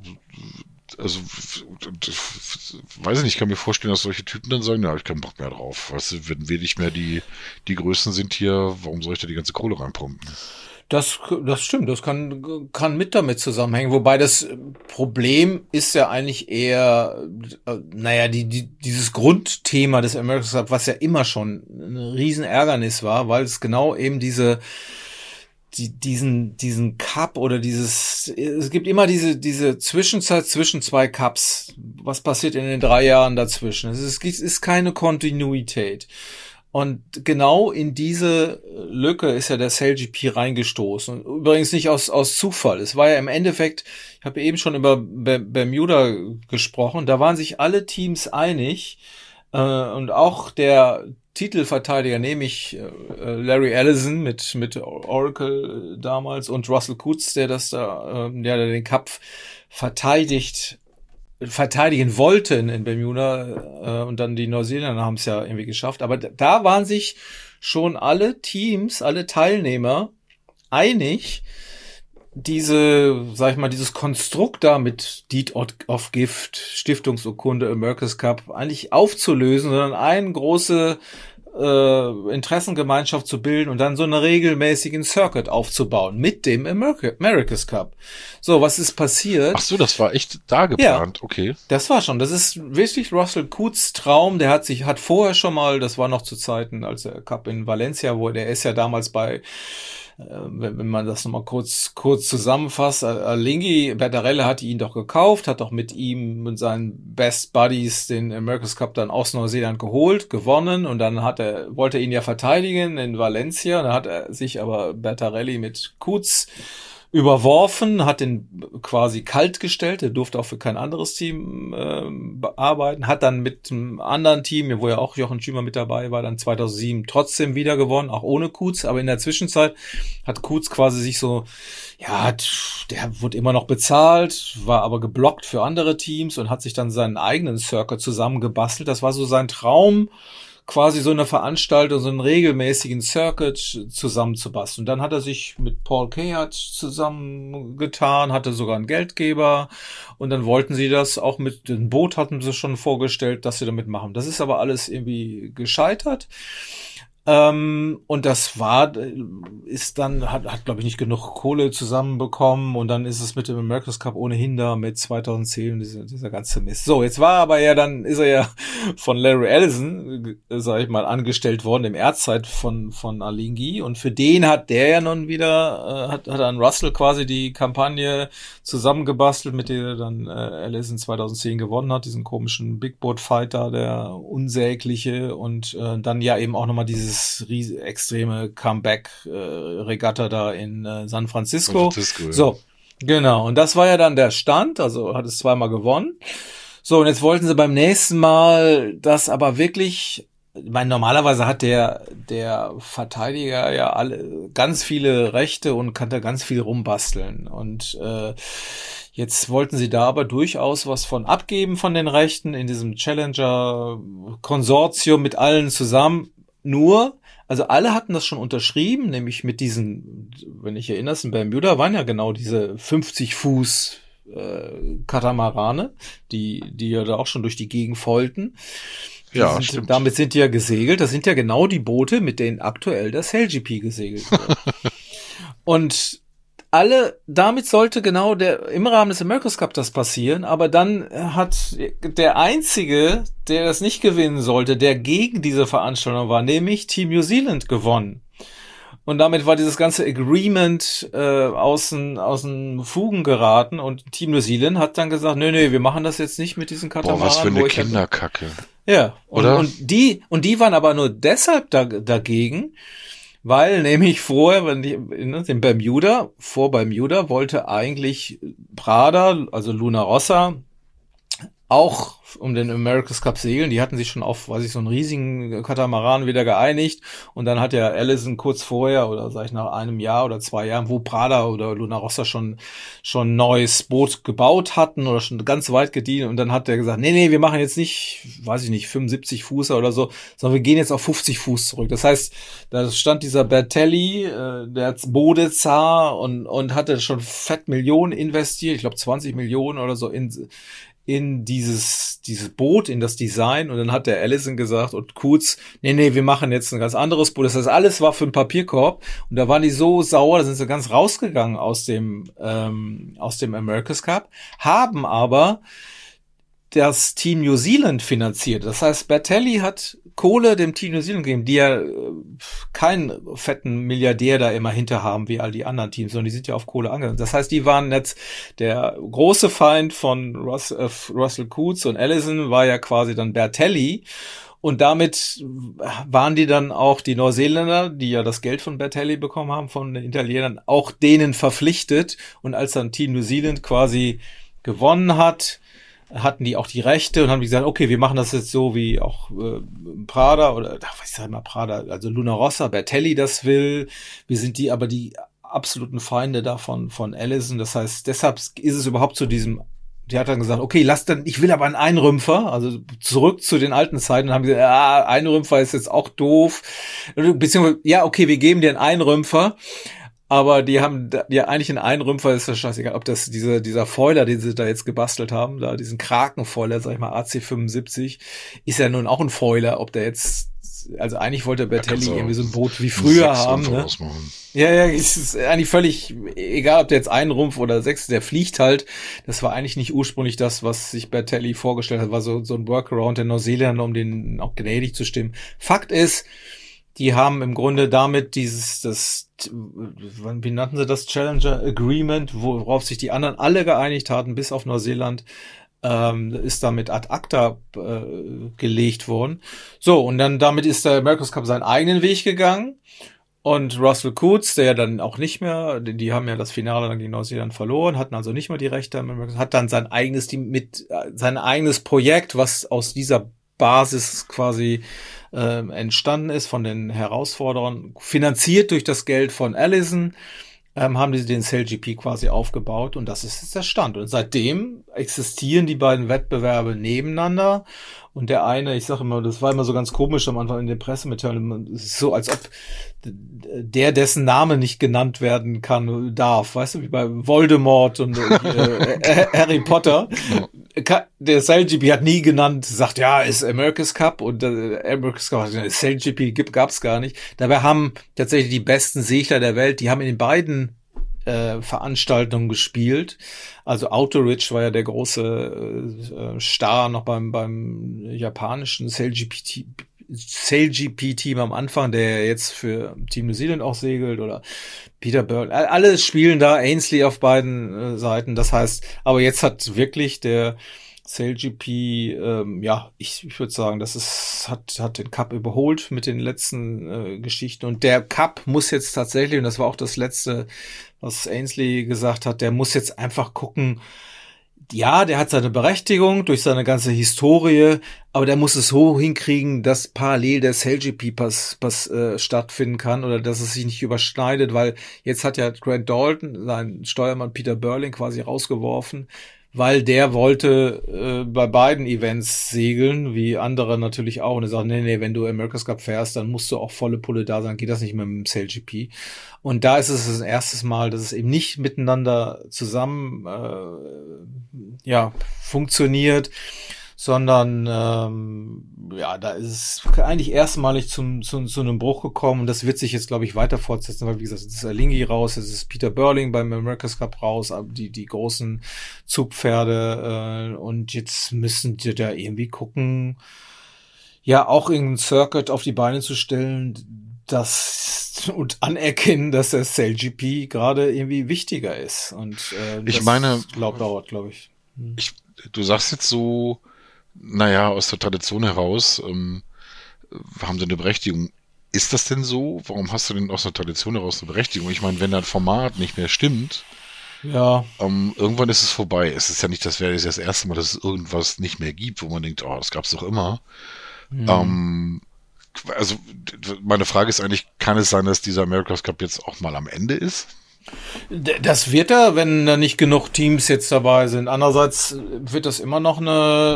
weiß ich nicht, ich kann mir vorstellen, dass solche Typen dann sagen, ja, ich keinen Bock mehr drauf. Weißt du, wenn wir nicht mehr die Größten sind hier, warum soll ich da die ganze Kohle reinpumpen? Das stimmt, das kann mit damit zusammenhängen. Wobei das Problem ist ja eigentlich eher, dieses Grundthema des America's Cup, was ja immer schon ein Riesenärgernis war, weil es genau eben diesen Cup oder es gibt immer diese Zwischenzeit zwischen 2 Cups. Was passiert in den 3 Jahren dazwischen? Es ist keine Kontinuität. Und genau in diese Lücke ist ja der SailGP reingestoßen. Und übrigens nicht aus Zufall. Es war ja im Endeffekt, ich habe eben schon über Bermuda gesprochen, da waren sich alle Teams einig, Und auch der Titelverteidiger, nämlich Larry Ellison mit Oracle damals und Russell Coutts, der den Cup verteidigen wollten in Bermuda, und dann die Neuseeländer haben es ja irgendwie geschafft. Aber da waren sich schon alle Teams, alle Teilnehmer einig, dieses Konstrukt da mit Deed of Gift, Stiftungsurkunde, America's Cup eigentlich aufzulösen, sondern eine große Interessengemeinschaft zu bilden und dann so einen regelmäßigen Circuit aufzubauen mit dem America's Cup. So, was ist passiert? Ach so, das war echt da geplant, ja, okay. Das war schon. Das ist wirklich Russell Coutts Traum. Der hat vorher schon mal, das war noch zu Zeiten, als der Cup in Valencia, der ist ja damals bei, wenn man das nochmal kurz zusammenfasst, Alinghi Bertarelli hatte ihn doch gekauft, hat doch mit ihm und seinen Best Buddies den America's Cup dann aus Neuseeland gewonnen, und dann wollte er ihn ja verteidigen in Valencia, dann hat er sich aber Bertarelli mit Coutts überworfen, hat den quasi kalt gestellt, er durfte auch für kein anderes Team arbeiten, hat dann mit einem anderen Team, wo ja auch Jochen Schümer mit dabei war, dann 2007 trotzdem wieder gewonnen, auch ohne Coutts, aber in der Zwischenzeit hat Coutts quasi sich der wurde immer noch bezahlt, war aber geblockt für andere Teams und hat sich dann seinen eigenen Circuit zusammengebastelt. Das war so sein Traum, quasi so eine Veranstaltung, so einen regelmäßigen Circuit zusammenzubasteln. Und dann hat er sich mit Paul Kayat zusammengetan, hatte sogar einen Geldgeber, und dann wollten sie das auch mit dem Boot, hatten sie schon vorgestellt, dass sie damit machen. Das ist aber alles irgendwie gescheitert. Und das hat glaube ich nicht genug Kohle zusammenbekommen, und dann ist es mit dem America's Cup ohnehin da mit 2010 dieser ganze Mist. So, jetzt ist er ja von Larry Ellison, sag ich mal, angestellt worden im Erzzeit von Alinghi, und für den hat der ja nun wieder, hat dann Russell quasi die Kampagne zusammengebastelt, mit der dann Ellison 2010 gewonnen hat, diesen komischen Big Boat Fighter, der unsägliche, und dann ja eben auch nochmal dieses extreme Comeback-Regatta da in San Francisco. Ja. So, genau. Und das war ja dann der Stand, also hat es zweimal gewonnen. So, und jetzt wollten sie beim nächsten Mal das aber wirklich, ich meine, normalerweise hat der Verteidiger ja ganz viele Rechte und kann da ganz viel rumbasteln. Und jetzt wollten sie da aber durchaus was von abgeben von den Rechten in diesem Challenger-Konsortium mit allen zusammen. Also alle hatten das schon unterschrieben, nämlich mit diesen, wenn ich erinnerst, in Bermuda waren ja genau diese 50 Fuß Katamarane, die ja da auch schon durch die Gegend folgten. Ja, stimmt. Damit sind die ja gesegelt. Das sind ja genau die Boote, mit denen aktuell das SailGP gesegelt wird. Und damit sollte genau im Rahmen des America's Cup das passieren, aber dann hat der Einzige, der das nicht gewinnen sollte, der gegen diese Veranstaltung war, nämlich Team New Zealand, gewonnen. Und damit war dieses ganze Agreement aus den Fugen geraten, und Team New Zealand hat dann gesagt, nee, wir machen das jetzt nicht mit diesen Katamaranen. Boah, was für eine Kinderkacke. Ja, oder? Und die waren aber nur deshalb dagegen, weil nämlich vor Bermuda wollte eigentlich Prada, also Luna Rossa, auch um den America's Cup segeln. Die hatten sich schon auf, so einen riesigen Katamaran wieder geeinigt. Und dann hat ja Ellison kurz vorher, oder sag ich nach einem Jahr oder 2 Jahren, wo Prada oder Luna Rossa schon ein neues Boot gebaut hatten oder schon ganz weit gediehen. Und dann hat er gesagt, nee, wir machen jetzt nicht, 75 Fußer oder so, sondern wir gehen jetzt auf 50 Fuß zurück. Das heißt, da stand dieser Bertelli, der Bodezar, und hatte schon fett Millionen investiert, ich glaube 20 Millionen oder so in dieses Boot, in das Design, und dann hat der Ellison gesagt und Coutts, nee, wir machen jetzt ein ganz anderes Boot. Das heißt, alles war für einen Papierkorb, und da waren die so sauer, da sind sie ganz rausgegangen aus dem America's Cup, haben aber das Team New Zealand finanziert. Das heißt, Bertelli hat Kohle dem Team New Zealand gegeben, die ja keinen fetten Milliardär da immer hinter haben, wie all die anderen Teams, sondern die sind ja auf Kohle angewiesen. Das heißt, die waren jetzt der große Feind von Russell Coutts, und Ellison war ja quasi dann Bertelli. Und damit waren die dann auch die Neuseeländer, die ja das Geld von Bertelli bekommen haben, von den Italienern, auch denen verpflichtet. Und als dann Team New Zealand quasi gewonnen hat, hatten die auch die Rechte und haben gesagt, okay, wir machen das jetzt so wie auch Prada oder, was ich sag mal Prada, also Luna Rossa, Bertelli das will. Wir sind aber die absoluten Feinde davon von Allison. Das heißt, deshalb ist es überhaupt zu diesem. Die hat dann gesagt, okay, ich will aber einen Einrümpfer, also zurück zu den alten Zeiten. Und haben gesagt, Einrümpfer ist jetzt auch doof. Beziehungsweise, ja, okay, wir geben dir einen Einrümpfer. Aber die haben ja eigentlich einen Einrümpfer, ist ja scheißegal, ob das dieser Foiler, den sie da jetzt gebastelt haben, da diesen Krakenfoiler, sag ich mal, AC75, ist ja nun auch ein Foiler, ob der jetzt, also eigentlich wollte Bertelli irgendwie so ein Boot wie früher haben, ne? Ja, es ist eigentlich völlig egal, ob der jetzt einen Rumpf oder 6, der fliegt halt. Das war eigentlich nicht ursprünglich das, was sich Bertelli vorgestellt hat, war so ein Workaround der Neuseeländer, um denen auch gnädig zu stimmen. Fakt ist, die haben im Grunde damit wie nannten sie das, Challenger Agreement, worauf sich die anderen alle geeinigt hatten, bis auf Neuseeland, ist damit ad acta gelegt worden. So, und dann damit ist der America's Cup seinen eigenen Weg gegangen. Und Russell Coutts, der ja dann auch nicht mehr, die haben ja das Finale dann gegen Neuseeland verloren, hatten also nicht mehr die Rechte, hat dann sein eigenes Projekt, was aus dieser Basis quasi entstanden ist von den Herausforderern, finanziert durch das Geld von Allison, haben die den SailGP quasi aufgebaut und das ist jetzt der Stand. Und seitdem existieren die beiden Wettbewerbe nebeneinander und der eine, ich sage immer, das war immer so ganz komisch am Anfang in der Pressemitteilung, es ist so, als ob dessen Name nicht genannt werden darf, weißt du, wie bei Voldemort und Harry Potter. Der SailGP hat nie genannt, sagt, ja, ist America's Cup und America's Cup, SailGP gab's gar nicht. Dabei haben tatsächlich die besten Segler der Welt, die haben in den beiden Veranstaltungen gespielt. Also Autoridge war ja der große Star noch beim japanischen SailGP-Team am Anfang, der jetzt für Team New Zealand auch segelt, oder Peter Burl. Alle spielen da, Ainsley auf beiden Seiten. Das heißt, aber jetzt hat wirklich der SailGP, ich würde sagen, hat den Cup überholt mit den letzten Geschichten. Und der Cup muss jetzt tatsächlich, und das war auch das Letzte, was Ainsley gesagt hat, der muss jetzt einfach gucken, ja, der hat seine Berechtigung durch seine ganze Historie, aber der muss es so hinkriegen, dass parallel der SailGP stattfinden kann oder dass es sich nicht überschneidet, weil jetzt hat ja Grant Dalton seinen Steuermann Peter Burling quasi rausgeworfen, weil der wollte bei beiden Events segeln, wie andere natürlich auch. Und er sagt, nee, wenn du America's Cup fährst, dann musst du auch volle Pulle da sein. Geht das nicht mehr mit dem SailGP? Und da ist es das erste Mal, dass es eben nicht miteinander zusammen funktioniert, sondern da ist es eigentlich erstmalig zu einem Bruch gekommen und das wird sich jetzt, glaube ich, weiter fortsetzen, weil, wie gesagt, jetzt ist Alinghi raus, jetzt ist Peter Burling beim America's Cup raus, die großen Zugpferde und jetzt müssen die da irgendwie gucken, ja, auch irgendein Circuit auf die Beine zu stellen, und anerkennen, dass der SailGP gerade irgendwie wichtiger ist und dauert, glaube ich. Du sagst jetzt so, naja, aus der Tradition heraus haben sie eine Berechtigung. Ist das denn so? Warum hast du denn aus der Tradition heraus eine Berechtigung? Ich meine, wenn dein Format nicht mehr stimmt, irgendwann ist es vorbei. Es ist ja nicht, das wäre jetzt das erste Mal, dass es irgendwas nicht mehr gibt, wo man denkt, das gab es doch immer. Also meine Frage ist eigentlich, kann es sein, dass dieser America's Cup jetzt auch mal am Ende ist? Das wird er, wenn da nicht genug Teams jetzt dabei sind. Andererseits wird das immer noch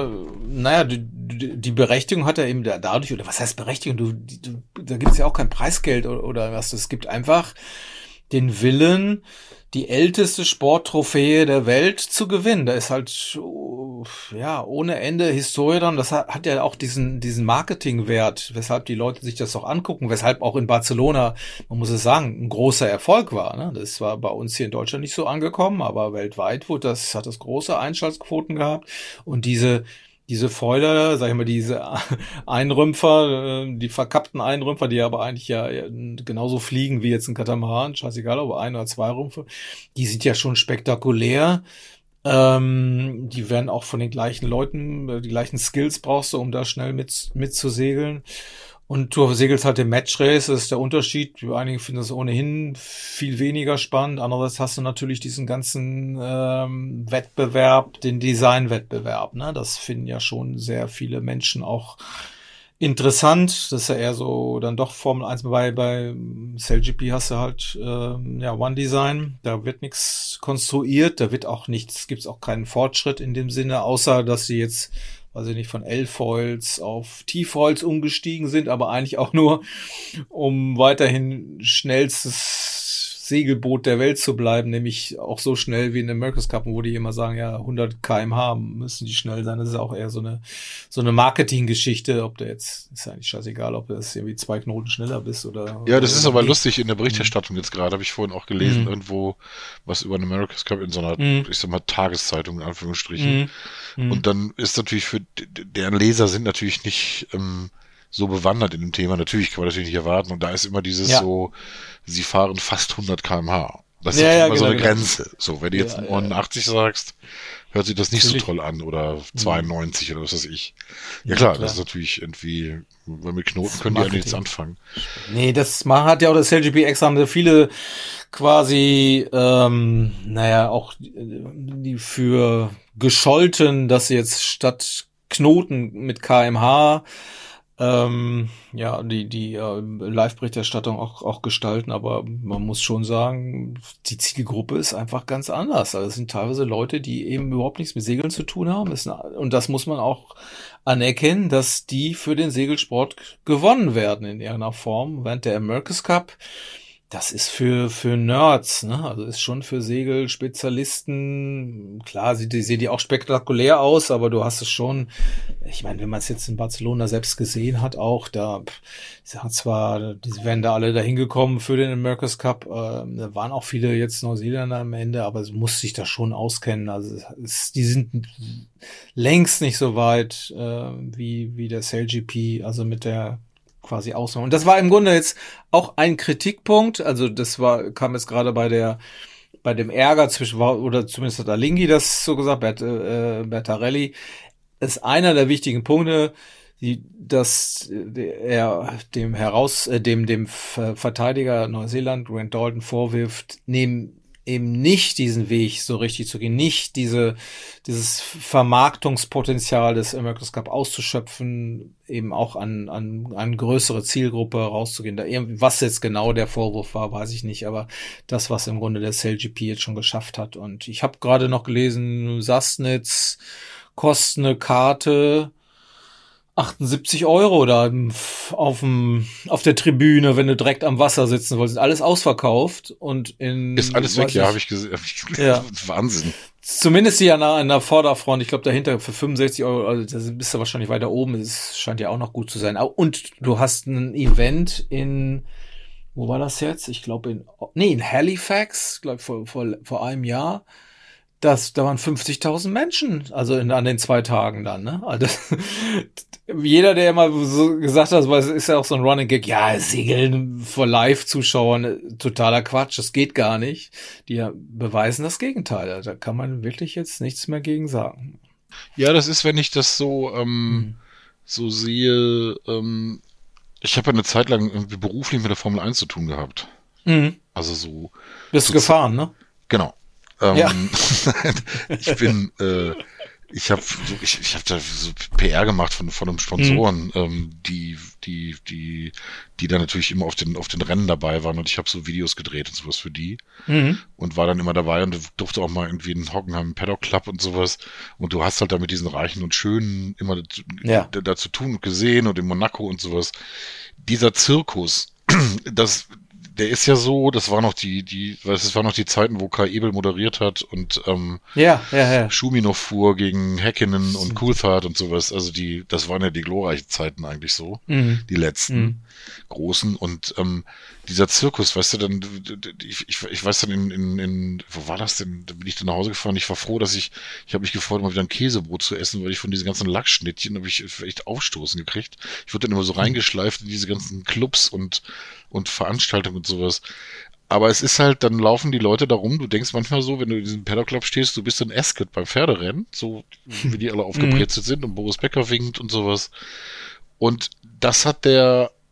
die Berechtigung hat er eben dadurch, oder was heißt Berechtigung? Da gibt es ja auch kein Preisgeld oder was. Es gibt einfach den Willen, die älteste Sporttrophäe der Welt zu gewinnen. Da ist halt, ohne Ende Historie dran. Das hat ja auch diesen Marketingwert, weshalb die Leute sich das auch angucken, weshalb auch in Barcelona, man muss es sagen, ein großer Erfolg war. Ne? Das war bei uns hier in Deutschland nicht so angekommen, aber weltweit hat das große Einschaltquoten gehabt. Und diese Foiler, sag ich mal, diese Einrümpfer, die verkappten Einrümpfer, die aber eigentlich ja genauso fliegen wie jetzt ein Katamaran, scheißegal, ob 1 oder 2 Rümpfe, die sind ja schon spektakulär. Die werden auch von den gleichen Leuten, die gleichen Skills brauchst du, um da schnell mit zu segeln. Und du segelst halt im Matchrace, das ist der Unterschied. Einige finden das ohnehin viel weniger spannend. Andererseits hast du natürlich diesen ganzen Wettbewerb, den Designwettbewerb. Ne? Das finden ja schon sehr viele Menschen auch interessant. Das ist ja eher so dann doch Formel 1. Bei SailGP hast du halt One Design. Da wird nichts konstruiert, da wird auch nichts, gibt's auch keinen Fortschritt in dem Sinne, außer dass sie jetzt, weiß ich nicht, von L-Foils auf T-Foils umgestiegen sind, aber eigentlich auch nur, um weiterhin schnellstes Segelboot der Welt zu bleiben, nämlich auch so schnell wie in der America's Cup, wo die immer sagen, ja, 100 km/h müssen die schnell sein. Das ist auch eher so eine Marketinggeschichte, ob der jetzt, ist eigentlich scheißegal, ob du jetzt irgendwie 2 Knoten schneller bist oder. Ja, das ist aber lustig in der Berichterstattung jetzt gerade, habe ich vorhin auch gelesen, irgendwo was über den America's Cup in so einer, ich sag mal, Tageszeitung in Anführungsstrichen. Und dann ist natürlich für deren Leser sind natürlich nicht so bewandert in dem Thema. Natürlich kann man natürlich nicht erwarten. Und da ist immer dieses so, sie fahren fast 100 km/h. Das ist immer so eine Grenze. So, wenn du jetzt 89 sagst, hört sich das nicht so toll an. Oder 92 oder was weiß ich. Ja klar, das ist natürlich irgendwie, weil mit Knoten können die ja nichts anfangen. Nee, das hat ja auch das LGP extra, haben viele quasi, auch die für gescholten, dass sie jetzt statt Knoten mit kmh die Live-Berichterstattung auch gestalten, aber man muss schon sagen, die Zielgruppe ist einfach ganz anders. Also es sind teilweise Leute, die eben überhaupt nichts mit Segeln zu tun haben. Und das muss man auch anerkennen, dass die für den Segelsport gewonnen werden in irgendeiner Form. Während der America's Cup, das ist für Nerds, ne? Also ist schon für Segelspezialisten. Klar, sehen die auch spektakulär aus, aber du hast es schon, ich meine, wenn man es jetzt in Barcelona selbst gesehen hat, auch da, die wären da alle dahin gekommen für den America's Cup, da waren auch viele jetzt Neuseeländer am Ende, aber es muss sich da schon auskennen. Also die sind längst nicht so weit wie der SailGP, also mit der quasi Ausnahme. Und das war im Grunde jetzt auch ein Kritikpunkt, also kam jetzt gerade bei dem Ärger oder zumindest hat Alinghi das so gesagt, Bertarelli, ist einer der wichtigen Punkte, dass er dem Verteidiger Neuseeland, Grant Dalton, vorwirft, eben nicht diesen Weg so richtig zu gehen, nicht dieses Vermarktungspotenzial des America's Cup auszuschöpfen, eben auch an größere Zielgruppe rauszugehen. Was jetzt genau der Vorwurf war, weiß ich nicht, aber das, was im Grunde der SailGP jetzt schon geschafft hat. Und ich habe gerade noch gelesen, Sassnitz kostet eine Karte 78 € da auf der Tribüne, wenn du direkt am Wasser sitzen wolltest. Alles ausverkauft und ist alles weg, ja, habe ich gesehen. Ja. Wahnsinn. Zumindest hier an der Vorderfront, ich glaube dahinter für 65 €, also da bist du wahrscheinlich weiter oben, das scheint ja auch noch gut zu sein. Und du hast ein Event wo war das jetzt? Ich glaube in Halifax, glaube vor einem Jahr. Da waren 50.000 Menschen, also an den 2 Tagen dann, ne? Also, jeder, der immer so gesagt hat, weil es ist ja auch so ein Running Gag, ja, Segeln vor Live-Zuschauern, totaler Quatsch, das geht gar nicht. Die beweisen das Gegenteil. Da kann man wirklich jetzt nichts mehr gegen sagen. Ja, das ist, wenn ich das so sehe, ich habe ja eine Zeit lang irgendwie beruflich mit der Formel 1 zu tun gehabt. Mhm. Also so. Bist du gefahren, ne? Genau. Ja. Ich habe da so PR gemacht von einem Sponsoren, die dann natürlich immer auf den Rennen dabei waren, und ich habe so Videos gedreht und sowas für die und war dann immer dabei und durfte auch mal irgendwie in Hockenheim im Paddock Club und sowas, und du hast halt da mit diesen Reichen und Schönen immer da zu tun und gesehen, und in Monaco und sowas. Dieser Zirkus, der ist ja so, das war noch die Zeiten, wo Kai Ebel moderiert hat und Schumi noch fuhr gegen Häkkinen und Coulthard und sowas. Also das waren ja die glorreichen Zeiten eigentlich so, die letzten großen. Und dieser Zirkus, weißt du, dann ich weiß dann in wo war das denn? Da bin ich dann nach Hause gefahren. Ich war froh, dass ich habe mich gefreut, mal wieder ein Käsebrot zu essen, weil ich von diesen ganzen Lachsschnittchen habe ich echt Aufstoßen gekriegt. Ich wurde dann immer so reingeschleift in diese ganzen Clubs und Veranstaltungen und sowas. Aber es ist halt, dann laufen die Leute da rum, du denkst manchmal so, wenn du in diesem Paddock Club stehst, du bist in Ascot beim Pferderennen, so wie die alle aufgebrezelt sind und Boris Becker winkt und sowas. Und das hat der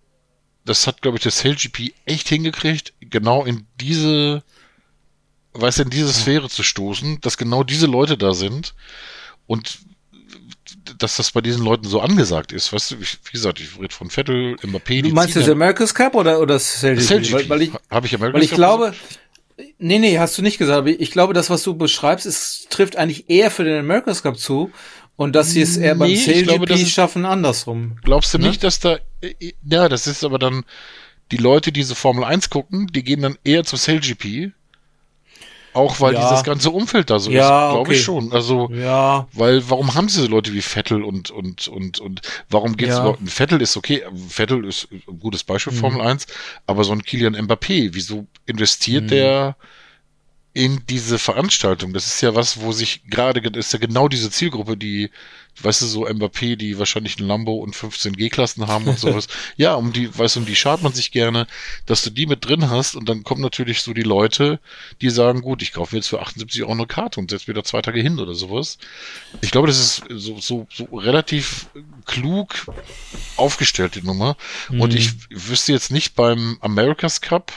das hat, glaube ich, der SailGP echt hingekriegt, genau in diese Sphäre zu stoßen, dass genau diese Leute da sind und dass das bei diesen Leuten so angesagt ist. Weißt du, wie gesagt, ich rede von Vettel, Mbappé. Du meinst das America's Cup oder das SailGP? Habe ich America's Cup? Weil ich glaube, nee, hast du nicht gesagt, aber ich glaube, das, was du beschreibst, trifft eigentlich eher für den America's Cup zu und dass sie es eher beim SailGP schaffen andersrum. Glaubst du nicht, dass da, ja, das ist aber dann, die Leute, die so Formel 1 gucken, die gehen dann eher zum SailGP. Auch weil dieses ganze Umfeld da so ist, glaube ich schon. Also, weil, warum haben sie so Leute wie Vettel und warum geht's überhaupt? Vettel ist okay, Vettel ist ein gutes Beispiel Formel 1, aber so ein Kylian Mbappé, wieso investiert der in diese Veranstaltung? Das ist ja was, wo sich gerade, ist ja genau diese Zielgruppe, die, weißt du, so Mbappé, die wahrscheinlich ein Lambo und 15 G-Klassen haben und sowas. Ja, um die schart man sich gerne, dass du die mit drin hast und dann kommen natürlich so die Leute, die sagen, gut, ich kaufe mir jetzt für 78 Euro eine Karte und setze mir da 2 Tage hin oder sowas. Ich glaube, das ist so relativ klug aufgestellt, die Nummer. Und ich wüsste jetzt nicht beim America's Cup,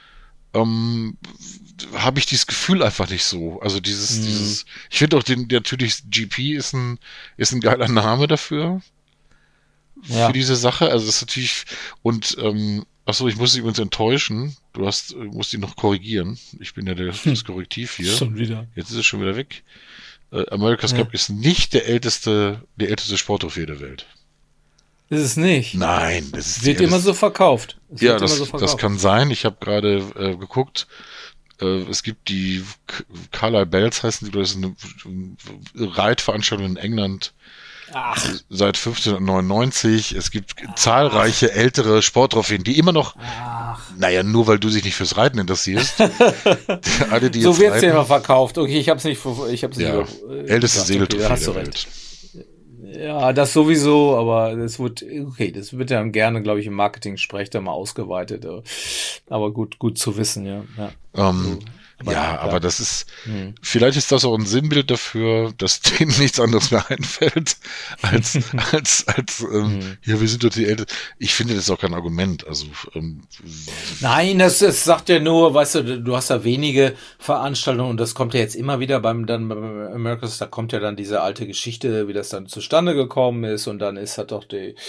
habe ich dieses Gefühl einfach nicht so. Also dieses, ich finde auch natürlich GP ist ein geiler Name dafür. Für diese Sache. Also das ist natürlich, und, achso, ich muss dich übrigens enttäuschen. Musst ihn noch korrigieren. Ich bin ja das Korrektiv hier. Schon wieder. Jetzt ist es schon wieder weg. America's Cup ist nicht der älteste Sporttrophäe der Welt. Ist es nicht? Nein, das ist wird immer so verkauft. Das kann sein. Ich habe gerade geguckt. Es gibt die Carlisle Bells heißen die, das ist eine Reitveranstaltung in England seit 1599. Es gibt zahlreiche ältere Sporttrophäen, die immer noch, naja, nur weil du dich nicht fürs Reiten interessierst. Alle, die so wird's ja immer verkauft. Okay, ich hab's nicht älteste Segeltrophäe der Welt. Ja, das sowieso, aber das wird dann gerne, glaube ich, im Marketing-Sprech da mal ausgeweitet. Aber gut zu wissen, ja. Aber das ist, vielleicht ist das auch ein Sinnbild dafür, dass denen nichts anderes mehr einfällt, als wir sind doch die Ältesten. Ich finde, das ist auch kein Argument, also, Nein, das sagt ja nur, weißt du hast ja wenige Veranstaltungen und das kommt ja jetzt immer wieder beim America's, da kommt ja dann diese alte Geschichte, wie das dann zustande gekommen ist und dann ist halt doch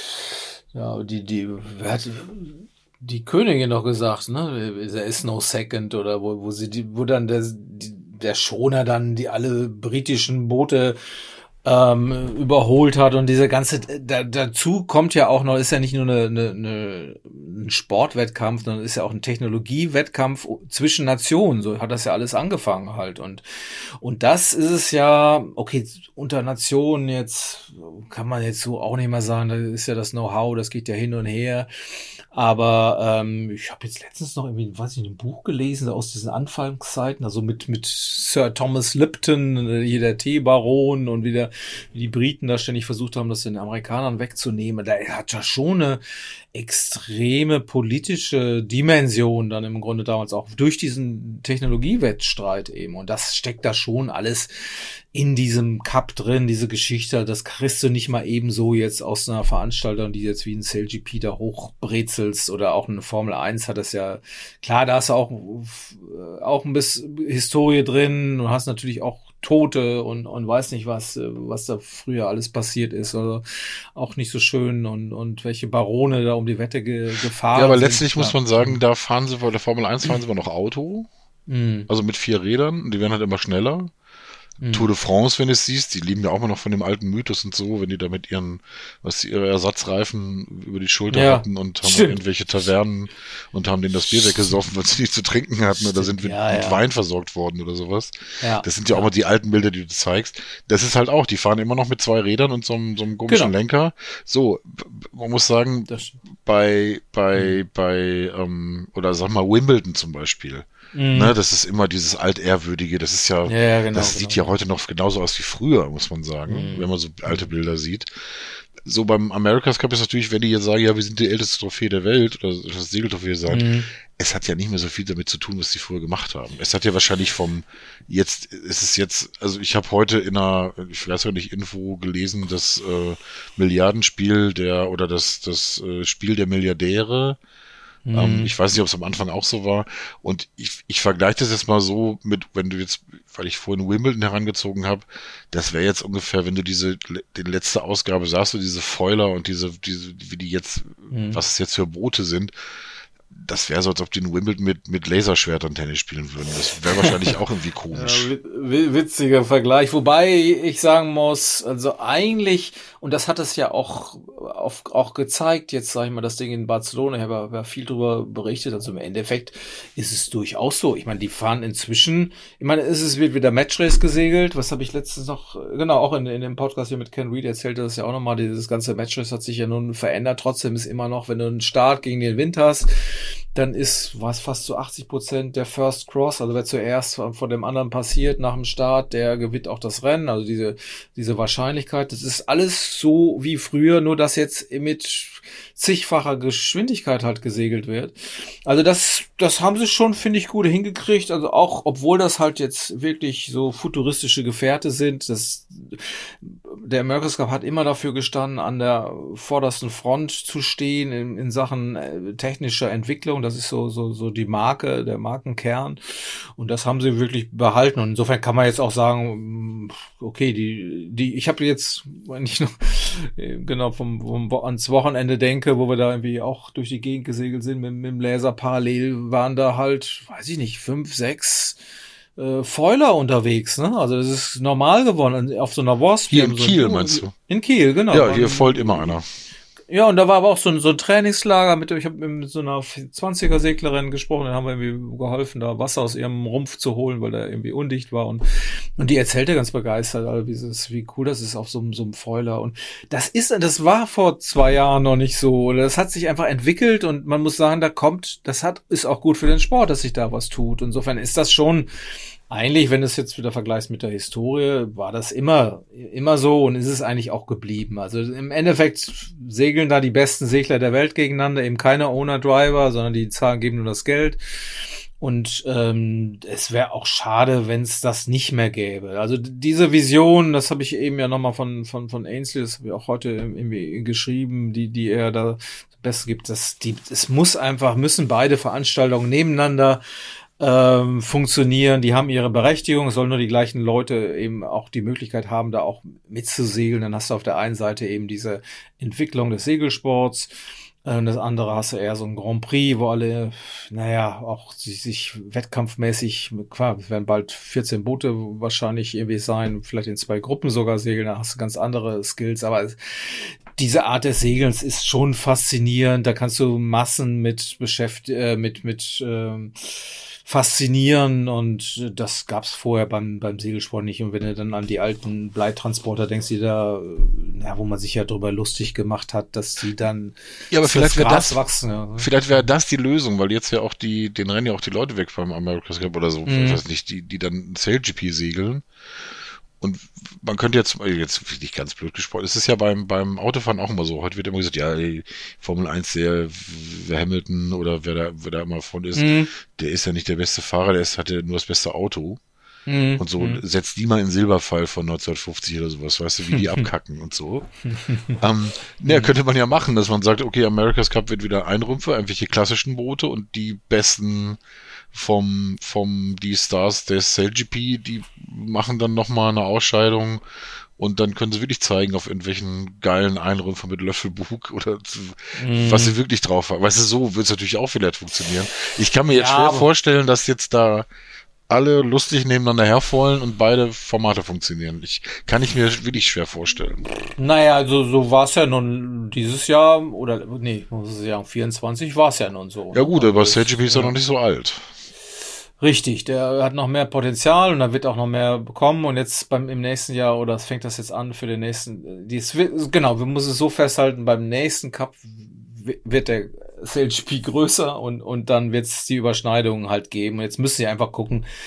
die Königin noch gesagt, ne, there is no second oder wo dann der Schoner dann alle britischen Boote überholt hat und diese ganze, dazu kommt ja auch noch, ist ja nicht nur ein Sportwettkampf, sondern ist ja auch ein Technologiewettkampf zwischen Nationen, so hat das ja alles angefangen halt und das ist es ja, okay, unter Nationen jetzt, kann man jetzt so auch nicht mal sagen, da ist ja das Know-how, das geht ja hin und her, aber ich habe jetzt letztens noch irgendwie, ein Buch gelesen aus diesen Anfangszeiten, also mit Sir Thomas Lipton, hier der Teebaron und wie die Briten da ständig versucht haben, das den Amerikanern wegzunehmen. Da hat ja schon eine extreme politische Dimension dann im Grunde damals auch durch diesen Technologiewettstreit eben. Und das steckt da schon alles in diesem Cup drin, diese Geschichte, das kriegst du nicht mal eben so jetzt aus einer Veranstaltung, die jetzt wie ein SailGP da hochbrezelst oder auch eine Formel 1 hat das ja, klar, da hast du auch ein bisschen Historie drin und hast natürlich auch Tote und weiß nicht was da früher alles passiert ist, also auch nicht so schön und welche Barone da um die Wette gefahren sind. Ja, aber letztlich muss man sagen, da fahren sie bei der Formel 1 fahren sie noch Auto, also mit 4 Rädern, die werden halt immer schneller. Tour de France, wenn du es siehst, die leben ja auch immer noch von dem alten Mythos und so, wenn die da mit ihre Ersatzreifen über die Schulter hatten und haben irgendwelche Tavernen und haben denen das Bier weggesoffen, weil sie nichts zu trinken hatten oder sind mit Wein versorgt worden oder sowas. Ja. Das sind ja auch mal die alten Bilder, die du zeigst. Das ist halt auch, die fahren immer noch mit 2 Rädern und so einem komischen Lenker. So, man muss sagen, bei oder sag mal Wimbledon zum Beispiel. Ne, das ist immer dieses altehrwürdige, das ist sieht ja heute noch genauso aus wie früher, muss man sagen, wenn man so alte Bilder sieht. So beim America's Cup ist natürlich, wenn die jetzt sagen, ja, wir sind die älteste Trophäe der Welt, oder das Segeltrophäe sagen, es hat ja nicht mehr so viel damit zu tun, was die früher gemacht haben. Es hat ja wahrscheinlich also ich habe heute in einer, ich weiß ja nicht, Info gelesen, das Milliardenspiel das Spiel der Milliardäre Ich weiß nicht, ob es am Anfang auch so war. Und ich vergleiche das jetzt mal so mit, wenn du jetzt, weil ich vorhin Wimbledon herangezogen habe, das wäre jetzt ungefähr, wenn du die letzte Ausgabe sagst, du diese Foiler und diese, wie die jetzt, was es jetzt für Boote sind, das wäre so, als ob die in Wimbledon mit Laserschwertern Tennis spielen würden. Das wäre wahrscheinlich auch irgendwie komisch. Ja, witziger Vergleich. Wobei ich sagen muss, also eigentlich, und das hat es ja auch gezeigt, jetzt sage ich mal, das Ding in Barcelona, ich habe ja viel drüber berichtet, also im Endeffekt ist es durchaus so. Ich meine, die fahren inzwischen, ich meine, wird wieder Matchrace gesegelt, was habe ich letztens noch, genau, auch in dem Podcast hier mit Ken Reed erzählte das ja auch nochmal, dieses ganze Matchrace hat sich ja nun verändert, trotzdem ist immer noch, wenn du einen Start gegen den Wind hast, dann war es fast zu 80% der First Cross, also wer zuerst von dem anderen passiert nach dem Start, der gewinnt auch das Rennen, also diese Wahrscheinlichkeit, das ist alles so wie früher, nur dass jetzt mit zigfacher Geschwindigkeit halt gesegelt wird. Also das haben sie schon, finde ich, gut hingekriegt, also auch, obwohl das halt jetzt wirklich so futuristische Gefährte sind, der America's Cup hat immer dafür gestanden, an der vordersten Front zu stehen in Sachen technischer Entwicklung. Das ist so die Marke, der Markenkern. Und das haben sie wirklich behalten. Und insofern kann man jetzt auch sagen, okay, ich habe jetzt, wenn ich noch genau ans Wochenende denke, wo wir da irgendwie auch durch die Gegend gesegelt sind mit dem Laser parallel, waren da halt, weiß ich nicht, 5, 6 Foiler unterwegs, ne? Also das ist normal geworden auf so einer Wasp. Hier in Kiel, meinst du? In Kiel, genau. Ja, hier foilt immer einer. Ja, und da war aber auch so ein Trainingslager ich habe mit so einer 20er-Seglerin gesprochen, dann haben wir irgendwie geholfen, da Wasser aus ihrem Rumpf zu holen, weil der irgendwie undicht war und die erzählte ganz begeistert, also wie cool das ist auf so einem Foiler und das war vor 2 Jahren noch nicht so, das hat sich einfach entwickelt und man muss sagen, ist auch gut für den Sport, dass sich da was tut. Insofern ist das schon eigentlich, wenn du es jetzt wieder vergleichst mit der Historie, war das immer so und ist es eigentlich auch geblieben. Also im Endeffekt segeln da die besten Segler der Welt gegeneinander, eben keine Owner-Driver, sondern die geben nur das Geld. Und es wäre auch schade, wenn es das nicht mehr gäbe. Also diese Vision, das habe ich eben ja nochmal von Ainsley, das habe ich auch heute irgendwie geschrieben, die er da Beste gibt, müssen beide Veranstaltungen nebeneinander funktionieren, die haben ihre Berechtigung, es sollen nur die gleichen Leute eben auch die Möglichkeit haben, da auch mitzusegeln. Dann hast du auf der einen Seite eben diese Entwicklung des Segelsports, und das andere hast du eher so ein Grand Prix, wo alle, auch sich wettkampfmäßig, klar, es werden bald 14 Boote wahrscheinlich irgendwie sein, vielleicht in 2 Gruppen sogar segeln, da hast du ganz andere Skills, aber diese Art des Segelns ist schon faszinierend, da kannst du Massen mit faszinieren und das gab's vorher beim Segelsport nicht. Und wenn du dann an die alten Bleitransporter denkst, die da, wo man sich ja drüber lustig gemacht hat, dass die dann aber vielleicht wäre das wachsen. Ja. Vielleicht wäre das die Lösung, weil jetzt ja auch den rennen ja auch die Leute weg beim America's Cup oder so, ich weiß nicht, die dann SailGP segeln. Und man könnte jetzt nicht ganz blöd gesprochen, es ist ja beim Autofahren auch immer so. Heute wird immer gesagt, ja, Formel 1, der Hamilton oder wer da immer von ist, der ist ja nicht der beste Fahrer, hat ja nur das beste Auto. Und so setzt die mal in Silberpfeil von 1950 oder sowas, weißt du, wie die abkacken und so. Könnte man ja machen, dass man sagt, okay, America's Cup wird wieder Einrümpfe, irgendwelche klassischen Boote und die besten die Stars des SailGP, die machen dann nochmal eine Ausscheidung und dann können sie wirklich zeigen auf irgendwelchen geilen Einrümpfen mit Löffelbug oder was sie wirklich drauf haben. Weißt du, so wird es natürlich auch vielleicht funktionieren. Ich kann mir jetzt schwer vorstellen, dass jetzt da alle lustig nebeneinander herfallen und beide Formate funktionieren. Kann ich mir wirklich schwer vorstellen. Also so war es ja nun dieses Jahr, oder nee, muss ich sagen, 24 war es ja nun so. Ja gut, aber SailGP ist ja noch nicht so alt. Richtig, der hat noch mehr Potenzial und da wird auch noch mehr bekommen und jetzt im nächsten Jahr, oder fängt das jetzt an für den nächsten, wir müssen es so festhalten, beim nächsten Cup wird der SailGP größer und dann wird es die Überschneidungen halt geben. Und jetzt müssen sie einfach gucken,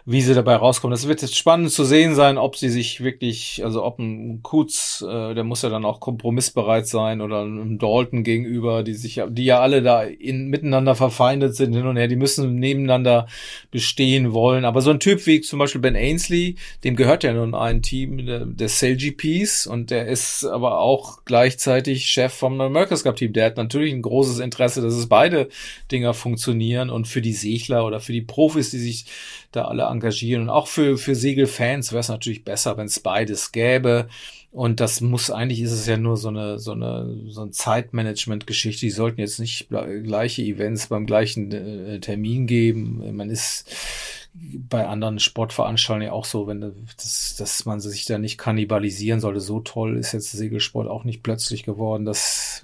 wie sie dabei rauskommen. Das wird jetzt spannend zu sehen sein, ob sie sich wirklich, also ob ein Kutz, der muss ja dann auch kompromissbereit sein, oder ein Dalton gegenüber, die ja alle da miteinander verfeindet sind hin und her, die müssen nebeneinander bestehen wollen. Aber so ein Typ wie zum Beispiel Ben Ainsley, dem gehört ja nun ein Team der SailGPs, und der ist aber auch gleichzeitig Chef vom America's Cup Team. Der hat natürlich ein großes Interesse, dass es beide Dinger funktionieren, und für die Segler oder für die Profis, die sich da alle engagieren, und auch für Segelfans wäre es natürlich besser, wenn es beides gäbe. Und das eigentlich ist es ja nur so eine Zeitmanagement-Geschichte. Die sollten jetzt nicht gleiche Events beim gleichen Termin geben. Man ist bei anderen Sportveranstaltungen ja auch so, dass man sich da nicht kannibalisieren sollte. So toll ist jetzt Segelsport auch nicht plötzlich geworden, dass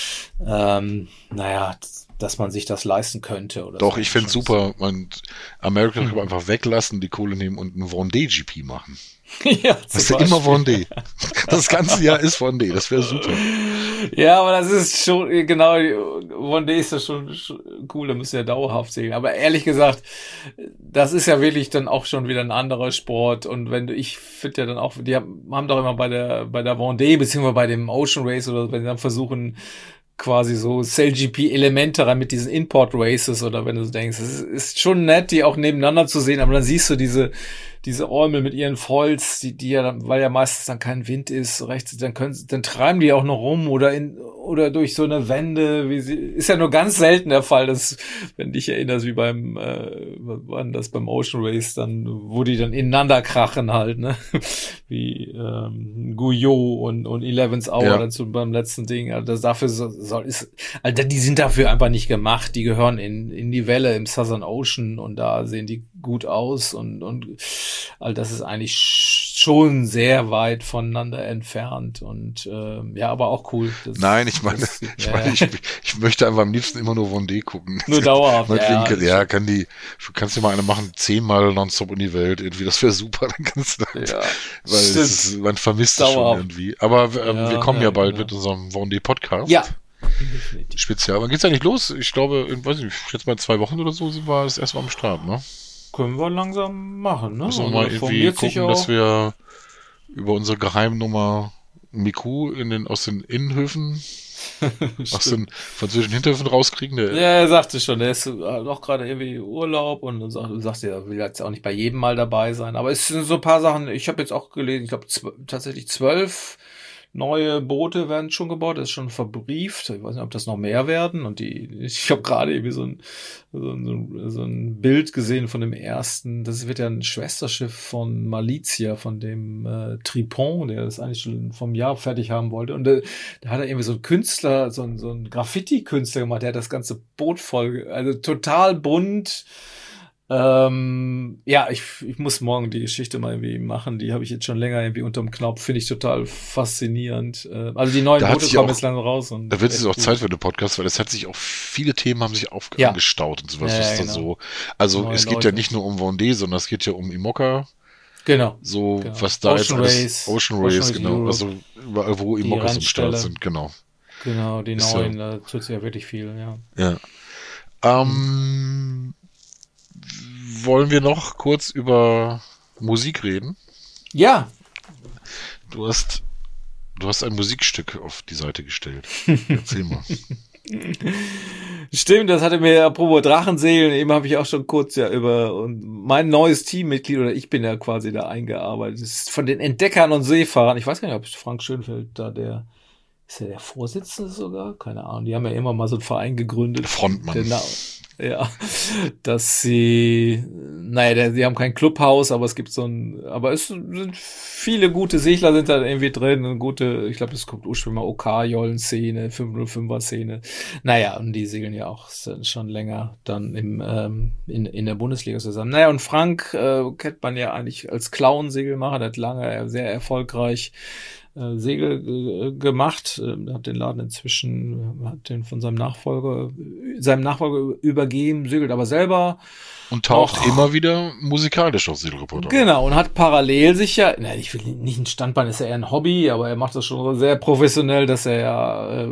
dass man sich das leisten könnte. Oder doch, so. Ich finde es super, America kann einfach weglassen, die Kohle nehmen und einen Vendée-GP machen. Ja, das ist ja immer Vendée. Das ganze Jahr ist Vendée, das wäre super. Ja, aber das ist schon, genau, Vendée ist ja schon cool, da müssen ja dauerhaft segeln. Aber ehrlich gesagt, das ist ja wirklich dann auch schon wieder ein anderer Sport. Und ich finde ja dann auch, die haben doch immer bei der Vendée, beziehungsweise bei dem Ocean Race, oder wenn sie dann versuchen, quasi so SailGP-Elemente rein mit diesen Import-Races, oder wenn du denkst, es ist schon nett, die auch nebeneinander zu sehen, aber dann siehst du diese Ormel mit ihren Foils, die ja dann, weil ja meistens dann kein Wind ist, rechts, dann treiben die auch noch rum oder durch so eine Wende, ist ja nur ganz selten der Fall, dass, wenn dich erinnerst, wie beim Ocean Race, dann, wo die dann ineinander krachen halt, ne, wie, Guyot und 11th Hour, ja, dazu beim letzten Ding, also die sind dafür einfach nicht gemacht, die gehören in die Welle im Southern Ocean, und da sehen die gut aus, und all das ist eigentlich schon sehr weit voneinander entfernt, und aber auch cool. Nein, ich möchte einfach am liebsten immer nur Vendée gucken. Nur dauerhaft. Kannst du mal eine machen, 10-mal nonstop in die Welt, irgendwie, das wäre super, dann kannst du weil man vermisst es schon irgendwie. Aber wir kommen ja bald mit unserem Vendée-Podcast. Ja. Spezial. Wann geht's eigentlich los? Ich glaube, jetzt mal 2 Wochen oder so sind wir das erste Mal am Start, ne? Können wir langsam machen, ne? Müssen wir mal irgendwie gucken, dass wir über unsere Geheimnummer Miku aus den Innenhöfen, aus den französischen Hinterhöfen rauskriegen. Ja, er sagte schon, der ist noch gerade irgendwie Urlaub, und sagt, er will jetzt auch nicht bei jedem Mal dabei sein. Aber es sind so ein paar Sachen, ich habe jetzt auch gelesen, ich glaube tatsächlich 12 neue Boote werden schon gebaut, das ist schon verbrieft. Ich weiß nicht, ob das noch mehr werden. Und ich habe gerade irgendwie so ein Bild gesehen von dem ersten. Das wird ja ein Schwesterschiff von Malizia, von dem Tripon, der das eigentlich schon vom Jahr fertig haben wollte. Und da hat er irgendwie so ein Künstler, so ein Graffiti-Künstler gemacht, der hat das ganze Boot voll, also total bunt. Ich muss morgen die Geschichte mal irgendwie machen. Die habe ich jetzt schon länger irgendwie unterm Knopf. Finde ich total faszinierend. Also die neuen Boote kommen jetzt langsam raus. Und da wird es auch Zeit für den Podcast, weil es hat sich auch, viele Themen haben sich angestaut und sowas. Ja, genau. So. Also es geht ja nicht nur um Vendée, sondern es geht ja um IMOCA. Genau. Was da Ocean Race. Ocean Race, genau. Europe, also überall, wo IMOCAs im Start sind, genau. Genau, die neuen, da tut sich ja wirklich viel, ja. Ja. Wollen wir noch kurz über Musik reden? Ja. Du hast ein Musikstück auf die Seite gestellt. Erzähl mal. Stimmt, das hatte mir apropos Drachensegeln, eben habe ich auch schon kurz über mein neues Teammitglied, oder ich bin ja quasi da eingearbeitet. Das ist von den Entdeckern und Seefahrern. Ich weiß gar nicht, ob Frank Schönfeld da ist ja der Vorsitzende sogar? Keine Ahnung. Die haben ja immer mal so einen Verein gegründet. Frontmann. Ja, dass sie haben kein Clubhaus, aber es gibt es sind viele gute Segler sind da irgendwie drin, ich glaube, das kommt ursprünglich mal OK-Jollen-Szene, 505er-Szene. Naja, und die segeln ja auch schon länger dann in der Bundesliga zusammen. Naja, und Frank kennt man ja eigentlich als Clown-Segelmacher, der hat lange sehr erfolgreich Segel gemacht, hat den Laden hat den von seinem Nachfolger übergeben, segelt aber selber. Und taucht immer wieder musikalisch auf Segelreporter. Genau, und hat parallel ich will nicht ein Standbein, ist ja eher ein Hobby, aber er macht das schon sehr professionell, dass er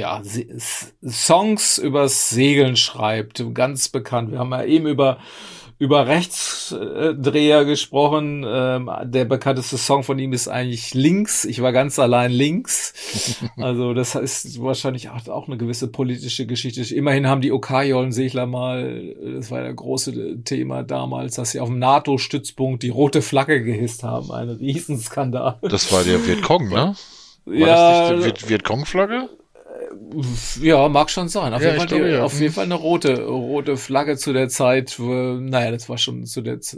Songs übers Segeln schreibt, ganz bekannt. Wir haben ja eben über über Rechtsdreher gesprochen. Der bekannteste Song von ihm ist eigentlich Links. Ich war ganz allein links. Also das ist wahrscheinlich auch eine gewisse politische Geschichte. Immerhin haben die OK-Jollensegler mal, das war ja große Thema damals, dass sie auf dem NATO-Stützpunkt die rote Flagge gehisst haben. Ein Riesenskandal. Das war der Vietcong, ne? War das nicht die Vietcong-Flagge? Ja, mag schon sein. Auf jeden Fall eine rote Flagge zu der Zeit, das war schon zu der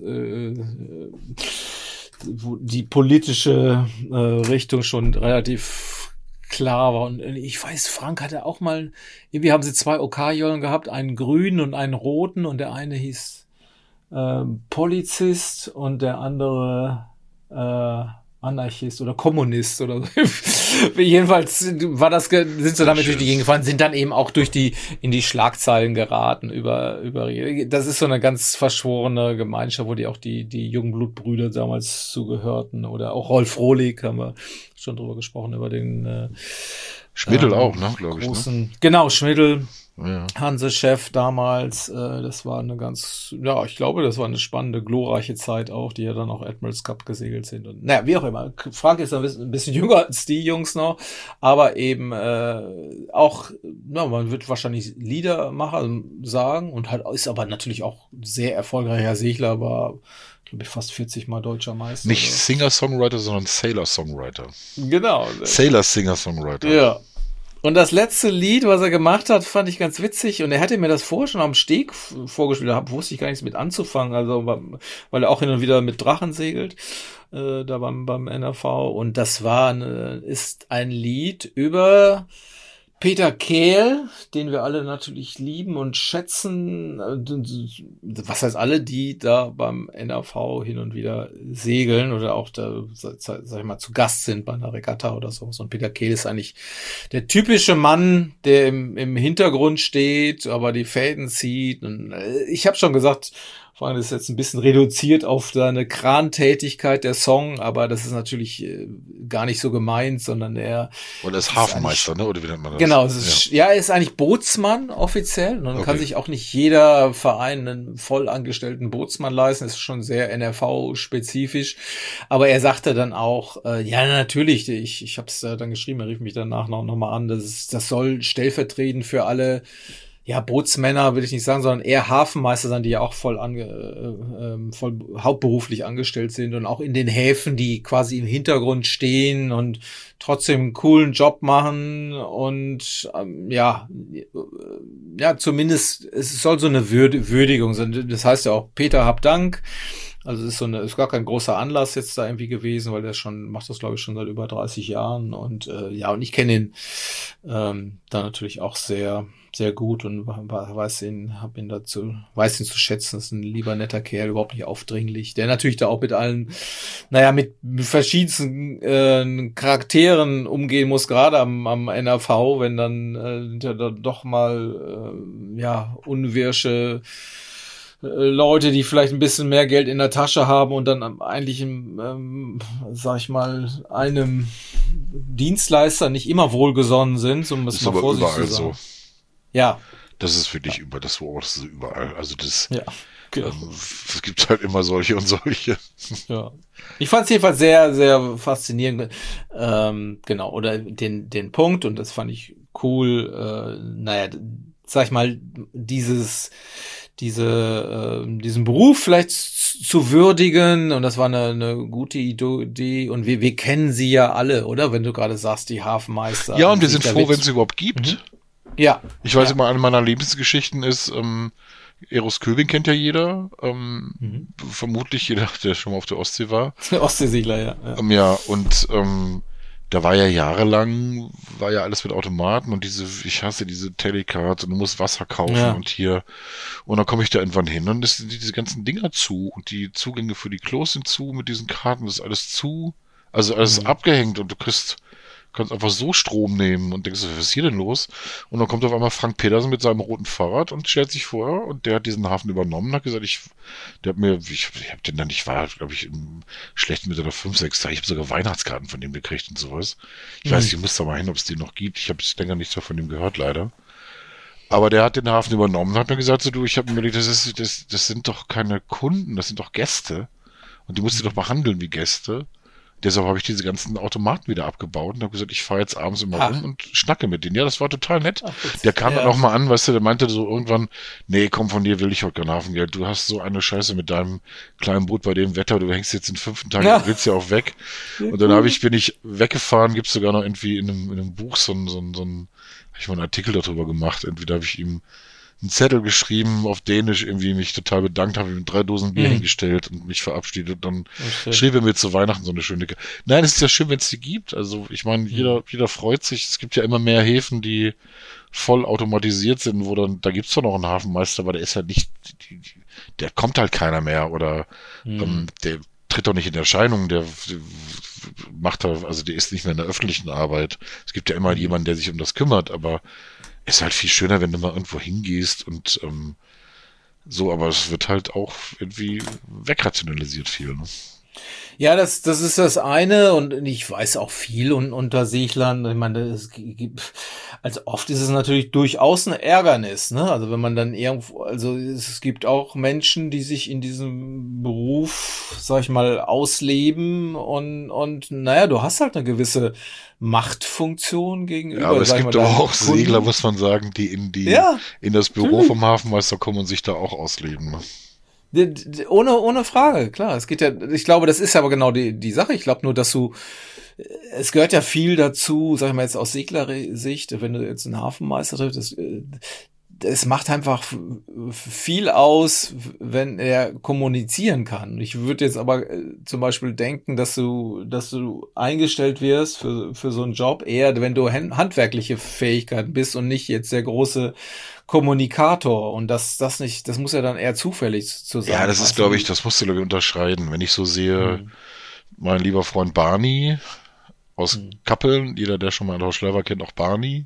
wo die politische Richtung schon relativ klar war. Und ich weiß, Frank hatte auch mal, irgendwie haben sie 2 OK-Jollen gehabt, einen grünen und einen roten, und der eine hieß Polizist und der andere Anarchist oder Kommunist oder so. Jedenfalls sind sie damit durch die Gegend gefahren, sind dann eben auch in die Schlagzeilen geraten über das ist so eine ganz verschworene Gemeinschaft, wo die auch die jungen Blutbrüder damals zugehörten, oder auch Rolf Frohlig, haben wir schon drüber gesprochen, über den Schmidl auch, ne, glaube ich. Ne? Genau, Schmidl. Ja. Hansechef damals, das war ich glaube, das war eine spannende, glorreiche Zeit auch, die ja dann auch Admirals Cup gesegelt sind. Und wie auch immer. Frank ist ein bisschen jünger als die Jungs noch, aber eben auch, man wird wahrscheinlich Liedermacher sagen, und halt ist aber natürlich auch sehr erfolgreicher Segler, war, glaube ich, fast 40 Mal deutscher Meister. Nicht Singer-Songwriter, sondern Sailor-Songwriter. Genau. Sailor-Singer-Songwriter. Ja. Und das letzte Lied, was er gemacht hat, fand ich ganz witzig. Und er hatte mir das vorher schon am Steg vorgespielt. Da wusste ich gar nichts mit anzufangen. Also, weil er auch hin und wieder mit Drachen segelt, da beim NRV. Und das ist ein Lied über Peter Kehl, den wir alle natürlich lieben und schätzen. Was heißt alle, die da beim NRV hin und wieder segeln oder auch da, sag ich mal, zu Gast sind bei einer Regatta oder so. Und Peter Kehl ist eigentlich der typische Mann, der im Hintergrund steht, aber die Fäden zieht. Und ich habe schon gesagt, Frank, das ist jetzt ein bisschen reduziert auf seine Krantätigkeit der Song, aber das ist natürlich gar nicht so gemeint, sondern er ist Hafenmeister, ne? Oder wie nennt man das? Genau, er ist eigentlich Bootsmann offiziell. Und dann kann sich auch nicht jeder Verein einen vollangestellten Bootsmann leisten. Das ist schon sehr NRV-spezifisch. Aber er sagte dann auch, natürlich, ich habe es dann geschrieben, er rief mich danach noch mal an, das soll stellvertretend für alle Bootsmänner will ich nicht sagen, sondern eher Hafenmeister sein, die ja auch voll hauptberuflich angestellt sind und auch in den Häfen, die quasi im Hintergrund stehen und trotzdem einen coolen Job machen und zumindest es soll so eine Würdigung sein. Das heißt ja auch, Peter, hab Dank. Also es ist gar kein großer Anlass jetzt da irgendwie gewesen, weil der macht das, glaube ich, schon seit über 30 Jahren und und ich kenne ihn da natürlich auch sehr, sehr gut und weiß ihn zu schätzen. Das ist ein lieber, netter Kerl, überhaupt nicht aufdringlich, der natürlich da auch mit allen, mit verschiedensten Charakteren umgehen muss, gerade am NRV, wenn dann doch mal unwirsche Leute, die vielleicht ein bisschen mehr Geld in der Tasche haben und dann eigentlich einem Dienstleister nicht immer wohlgesonnen sind, um es mal vorsichtig zu sagen. So. Ja. Das ist wirklich das ist überall. Also das es gibt halt immer solche und solche. Ja. Ich fand es jedenfalls sehr, sehr faszinierend. Oder den Punkt, und das fand ich cool, sag ich mal, diesen Beruf vielleicht zu würdigen, und das war eine gute Idee, und wir kennen sie ja alle, oder? Wenn du gerade sagst, die Hafenmeister. Ja, und wir sind froh, wenn es überhaupt gibt. Mhm. Ja. Ich weiß immer, eine meiner Lebensgeschichten ist, Eros Köbing kennt ja jeder, vermutlich jeder, der schon mal auf der Ostsee war. Ostseesegler, da war ja jahrelang, alles mit Automaten und ich hasse diese Telecards und du musst Wasser kaufen und hier. Und dann komme ich da irgendwann hin und diese ganzen Dinger zu und die Zugänge für die Klos sind zu mit diesen Karten, das ist alles zu. Also alles abgehängt und du kannst einfach so Strom nehmen und denkst, was ist hier denn los? Und dann kommt auf einmal Frank Pedersen mit seinem roten Fahrrad und stellt sich vor und der hat diesen Hafen übernommen und hat gesagt, ich hab den dann, ich war, glaube ich, im schlechten Mitte der 5, 6 Tage, ich habe sogar Weihnachtskarten von dem gekriegt und sowas. Ich weiß nicht, ich muss da mal hin, ob es die noch gibt. Ich habe länger nichts mehr von dem gehört, leider. Aber der hat den Hafen übernommen und hat mir gesagt, so du, ich habe mir überlegt, das sind doch keine Kunden, das sind doch Gäste. Und die musst du doch behandeln wie Gäste. Deshalb habe ich diese ganzen Automaten wieder abgebaut und habe gesagt, ich fahre jetzt abends immer rum und schnacke mit denen. Ja, das war total nett. Der kam dann auch mal an, weißt du, der meinte so irgendwann, nee, komm, von dir will ich heute kein Hafengeld. Du hast so eine Scheiße mit deinem kleinen Boot bei dem Wetter, du hängst jetzt den 5. Tag, du willst ja auch weg. Und dann bin ich weggefahren, gibt's sogar noch irgendwie in einem Buch so ein habe ich mal einen Artikel darüber gemacht. Entweder habe ich ihm einen Zettel geschrieben auf Dänisch, irgendwie mich total bedankt, habe ihm 3 Dosen Bier hingestellt und mich verabschiedet. Und dann schrieb er mir zu Weihnachten so eine schöne... Nein, es ist ja schön, wenn es die gibt. Also ich meine, jeder freut sich. Es gibt ja immer mehr Häfen, die voll automatisiert sind, wo dann, da gibt's doch noch einen Hafenmeister, aber der ist halt nicht... Der kommt halt keiner mehr oder der tritt doch nicht in Erscheinung, der macht da, also der ist nicht mehr in der öffentlichen Arbeit. Es gibt ja immer jemanden, der sich um das kümmert, aber ist halt viel schöner, wenn du mal irgendwo hingehst und so, aber es wird halt auch irgendwie wegrationalisiert viel. Ne? Ja, das ist das eine und ich weiß auch viel unter Seglern. Ich meine, es gibt, also oft ist es natürlich durchaus ein Ärgernis, ne? Also wenn man dann irgendwo, also es gibt auch Menschen, die sich in diesem Beruf, sag ich mal, ausleben und naja, du hast halt eine gewisse Machtfunktion gegenüber. Ja, aber es gibt aber auch Segler, muss man sagen, die in das Büro vom Hafenmeister kommen und sich da auch ausleben. Ne? Ohne Frage, klar. Es geht ja, ich glaube, das ist aber genau die Sache. Ich glaube nur, dass es gehört ja viel dazu, sag ich mal jetzt aus Seglersicht, wenn du jetzt einen Hafenmeister triffst, es macht einfach viel aus, wenn er kommunizieren kann. Ich würde jetzt aber zum Beispiel denken, dass du eingestellt wirst für so einen Job eher, wenn du handwerkliche Fähigkeiten bist und nicht jetzt der große Kommunikator. Und das muss ja dann eher zufällig zu sein. Ja, das ist, glaube ich, das musst du, glaube ich, unterscheiden. Wenn ich so sehe, mein lieber Freund Barney aus Kappeln, jeder, der schon mal in Schleifer kennt, auch Barney.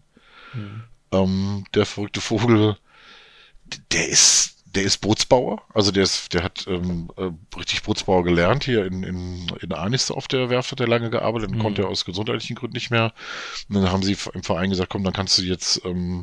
Der verrückte Vogel, der ist Bootsbauer, also der hat richtig Bootsbauer gelernt hier in Arnis auf der Werft hat er lange gearbeitet und konnte er aus gesundheitlichen Gründen nicht mehr. Und dann haben sie im Verein gesagt, komm, dann kannst du jetzt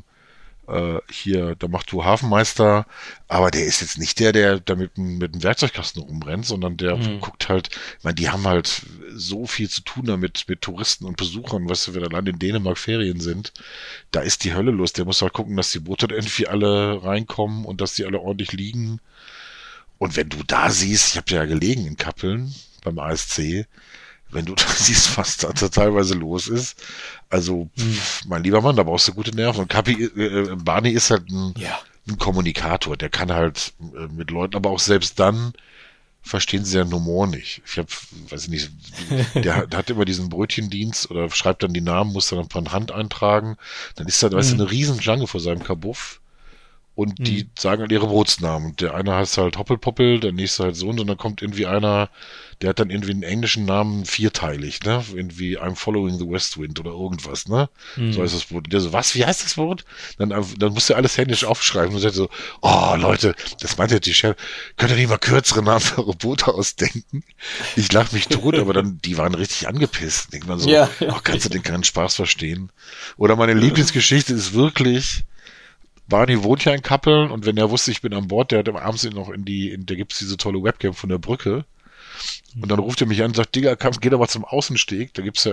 hier, da machst du Hafenmeister, aber der ist jetzt nicht der da mit dem Werkzeugkasten rumrennt, sondern der guckt halt, ich meine, die haben halt so viel zu tun damit mit Touristen und Besuchern, weißt du, wenn allein in Dänemark Ferien sind, da ist die Hölle los, der muss halt gucken, dass die Boote irgendwie alle reinkommen und dass die alle ordentlich liegen. Und wenn du da siehst, ich habe ja gelegen in Kappeln beim ASC, wenn du da siehst, was da teilweise los ist, also, mein lieber Mann, da brauchst du gute Nerven. Und Barney ist halt ein Kommunikator, der kann halt mit Leuten, aber auch selbst dann verstehen sie den Humor nicht. Weiß ich nicht, der hat immer diesen Brötchendienst oder schreibt dann die Namen, muss dann von Hand eintragen. Dann ist da, weißt du, eine riesen Schlange vor seinem Kabuff. Und die sagen halt ihre Bootsnamen. Und der eine heißt halt Hoppelpoppel, der nächste halt so und dann kommt irgendwie einer, der hat dann irgendwie einen englischen Namen vierteilig, ne? Irgendwie I'm following the West Wind oder irgendwas, ne? So heißt das Boot. Der so, was? Wie heißt das Boot? Dann musst du alles händisch aufschreiben und sagt so, oh Leute, das meint ja die Chef, könnt ihr nicht mal kürzere Namen für eure Boote ausdenken? Ich lach mich tot, aber dann, die waren richtig angepisst. Denkt man so, kannst du denn keinen Spaß verstehen? Oder meine Lieblingsgeschichte ist wirklich, Barney wohnt ja in Kappeln und wenn er wusste, ich bin an Bord, der hat abends noch da gibt's diese tolle Webcam von der Brücke. Und dann ruft er mich an und sagt, Digga, geh doch mal zum Außensteg. Da gibt's ja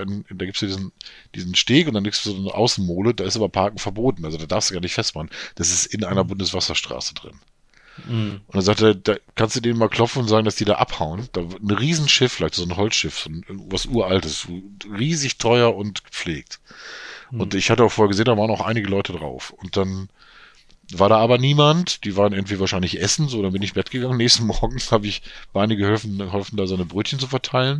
diesen Steg und dann gibt's so eine Außenmole, da ist aber Parken verboten. Also da darfst du gar nicht festmachen. Das ist in einer Bundeswasserstraße drin. Und dann sagt er, da kannst du denen mal klopfen und sagen, dass die da abhauen. Da ein Riesenschiff, vielleicht so ein Holzschiff, was Uraltes, riesig teuer und gepflegt. Und ich hatte auch vorher gesehen, da waren auch einige Leute drauf. Und dann war da aber niemand, die waren irgendwie wahrscheinlich essen, so, dann bin ich ins Bett gegangen. Nächsten Morgen habe ich Barney geholfen, da seine Brötchen zu verteilen.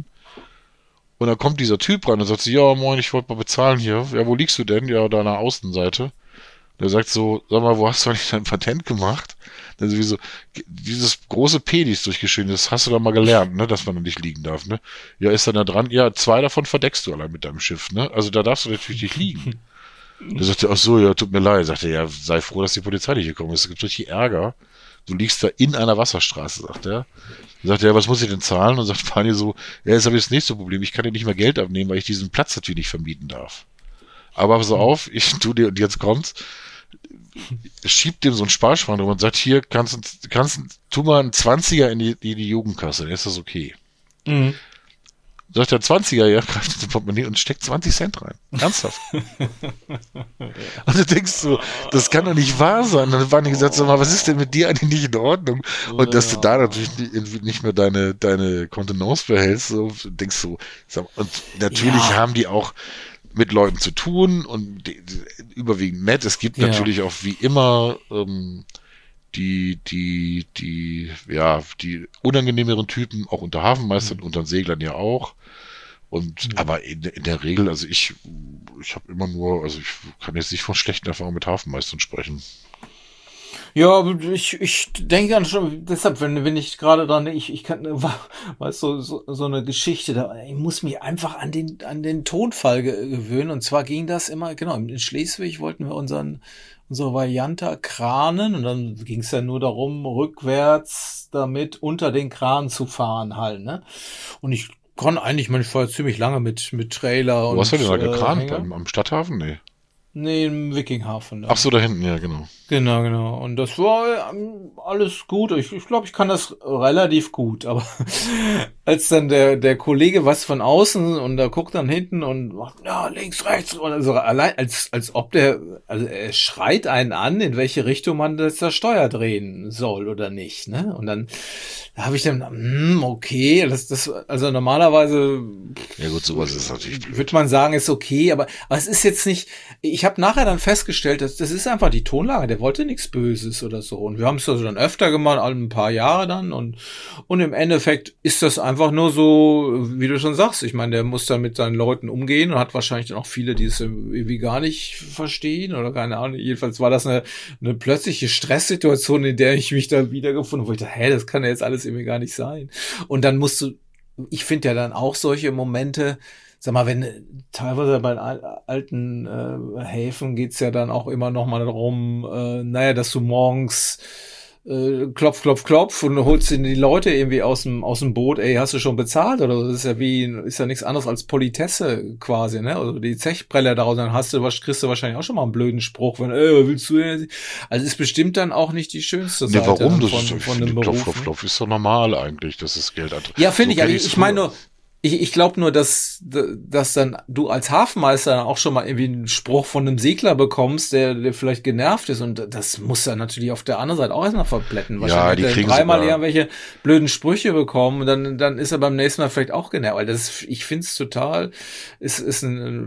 Und dann kommt dieser Typ rein und sagt so, ja, moin, ich wollte mal bezahlen hier. Ja, wo liegst du denn? Ja, da an der Außenseite. Der sagt so, sag mal, wo hast du eigentlich dein Patent gemacht? Dann sowieso, dieses große P, die ist durchgeschrieben, das hast du da mal gelernt, ne, dass man da nicht liegen darf, ne? Ja, ist dann da dran? Ja, 2 davon verdeckst du allein mit deinem Schiff, ne? Also da darfst du natürlich nicht liegen. Der sagte, ach so, ja, tut mir leid. Sagte, ja, sei froh, dass die Polizei nicht gekommen ist. Es gibt richtig Ärger. Du liegst da in einer Wasserstraße, sagt er. Er sagte, ja, was muss ich denn zahlen? Und sagt Barney so, ja, jetzt habe ich das nächste Problem. Ich kann dir nicht mehr Geld abnehmen, weil ich diesen Platz natürlich nicht vermieten darf. Aber pass auf, ich tu dir, und jetzt kommt's, schiebt dem so einen Sparschwein drüber und sagt, hier, tu mal einen 20er in die Jugendkasse, dann ist das okay. Mhm. Sagt der 20er, ja, greift ins Portemonnaie und steckt 20 Cent rein. Ernsthaft. Und du denkst so, das kann doch nicht wahr sein. Und dann waren die gesagt, sag mal, was ist denn mit dir eigentlich nicht in Ordnung? Und dass du da natürlich nicht mehr deine Kontenance behältst, so denkst du, und natürlich haben die auch mit Leuten zu tun und überwiegend nett. Es gibt natürlich auch wie immer die unangenehmeren Typen, auch unter Hafenmeistern, unter Seglern ja auch. Aber in der Regel, also ich habe immer nur, also ich kann jetzt nicht von schlechten Erfahrungen mit Hafenmeistern sprechen. Ja, ich denke dann schon, deshalb, wenn ich gerade dran, ich kann, weißt du, so eine Geschichte, ich muss mich einfach an den Tonfall gewöhnen. Und zwar ging das immer, genau, in Schleswig wollten wir unsere Varianta kranen und dann ging es ja nur darum, rückwärts damit unter den Kran zu fahren halt, ne? Und ich fahre ziemlich lange mit Trailer. Wo hast du denn da gekrant? Am Stadthafen? Nee. Nee, im Wikinghafen. Ach so, da hinten, ja, genau. Genau. Und das war alles gut. Ich glaube, ich kann das relativ gut. Aber als dann der Kollege was von außen und da guckt dann hinten und macht, ja, links, rechts. Also allein, als ob er schreit einen an, in welche Richtung man das Steuer drehen soll oder nicht, ne? Und dann habe ich dann, okay, also normalerweise. Ja gut, sowas ist natürlich blöd. Würde man sagen, ist okay, aber es ist jetzt nicht, ich habe nachher dann festgestellt, das ist einfach die Tonlage, der wollte nichts Böses oder so. Und wir haben es also dann öfter gemacht, alle ein paar Jahre dann und im Endeffekt ist das einfach nur so, wie du schon sagst, ich meine, der muss dann mit seinen Leuten umgehen und hat wahrscheinlich dann auch viele, die es irgendwie gar nicht verstehen oder keine Ahnung. Jedenfalls war das eine plötzliche Stresssituation, in der ich mich da wiedergefunden habe, wo ich dachte, das kann ja jetzt alles irgendwie gar nicht sein. Und dann ich finde ja dann auch solche Momente, sag mal, wenn teilweise bei alten Häfen geht's ja dann auch immer noch mal darum, dass du morgens klopf und holst die Leute irgendwie aus dem Boot, ey, hast du schon bezahlt oder so? Das ist ja nichts anderes als Politesse quasi, ne? Also die Zechbreller daraus, dann kriegst du wahrscheinlich auch schon mal einen blöden Spruch, wenn, was willst du denn? Also ist bestimmt dann auch nicht die schönste Seite warum? Von dem Beruf. Klopf ist doch normal eigentlich, dass es Geld hat. Ja, finde ich, ich meine nur, ich glaube nur, dass dann du als Hafenmeister dann auch schon mal irgendwie einen Spruch von einem Segler bekommst, der vielleicht genervt ist und das muss ja natürlich auf der anderen Seite auch erstmal verblätten. Wahrscheinlich ja, die kriegen dreimal irgendwelche blöden Sprüche bekommen und dann ist er beim nächsten Mal vielleicht auch genervt, weil ich finde es total, ist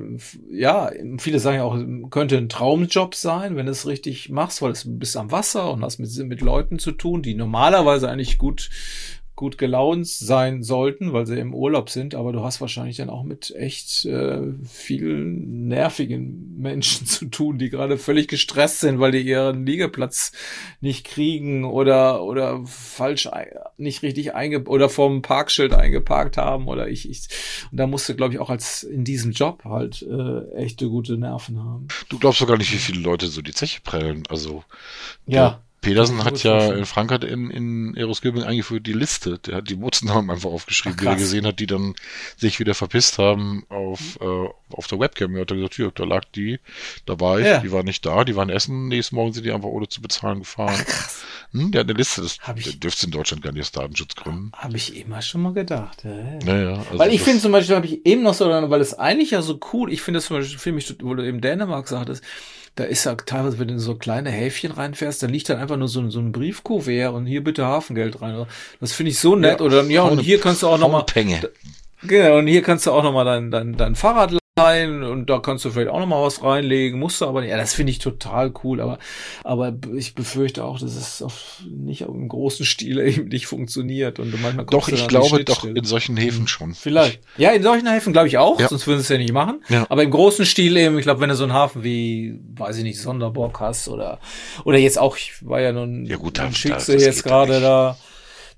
viele sagen ja auch, könnte ein Traumjob sein, wenn du es richtig machst, weil du bist am Wasser und hast mit Leuten zu tun, die normalerweise eigentlich gut gelaunt sein sollten, weil sie im Urlaub sind, aber du hast wahrscheinlich dann auch mit echt vielen nervigen Menschen zu tun, die gerade völlig gestresst sind, weil die ihren Liegeplatz nicht kriegen oder falsch nicht richtig oder vom Parkschild eingeparkt haben oder und da musst du, glaube ich, auch in diesem Job halt echte gute Nerven haben. Du glaubst doch gar nicht, wie viele Leute so die Zeche prellen, also ja. Pedersen hat ja in Frankreich in Eresköbing eingeführt die Liste. Der hat die Bootsnamen einfach aufgeschrieben, die er gesehen hat, die dann sich wieder verpisst haben auf der Webcam. Er hat gesagt, ja, da lag die, da war ich, die war nicht da, die waren essen, nächsten Morgen sind die einfach ohne zu bezahlen gefahren. Der hat eine Liste, der dürfte in Deutschland gar nicht aus Datenschutzgründen. Habe ich immer schon mal gedacht. Naja, also weil ich finde zum Beispiel, habe ich eben noch so, weil es eigentlich ja so cool, ich finde das zum Beispiel, wo du eben Dänemark sagtest, da ist ja teilweise, wenn du in so kleine Häfchen reinfährst, da liegt dann einfach nur so ein Briefkuvert und hier bitte Hafengeld rein. Das finde ich so nett. Ja, oder und hier kannst du auch nochmal. Genau, und hier kannst du auch nochmal dein Fahrrad leihen und da kannst du vielleicht auch nochmal was reinlegen, musst du aber nicht. Ja, das finde ich total cool, aber ich befürchte auch, dass es nicht im großen Stil eben nicht funktioniert. Und manchmal doch, ich glaube doch in solchen Häfen schon. Vielleicht. Ja, in solchen Häfen glaube ich auch, sonst würden sie es ja nicht machen. Ja. Aber im großen Stil eben, ich glaube, wenn du so einen Hafen wie, weiß ich nicht, Sonderburg hast oder jetzt auch, ich war ja nun, ja gut, dann schickst du jetzt gerade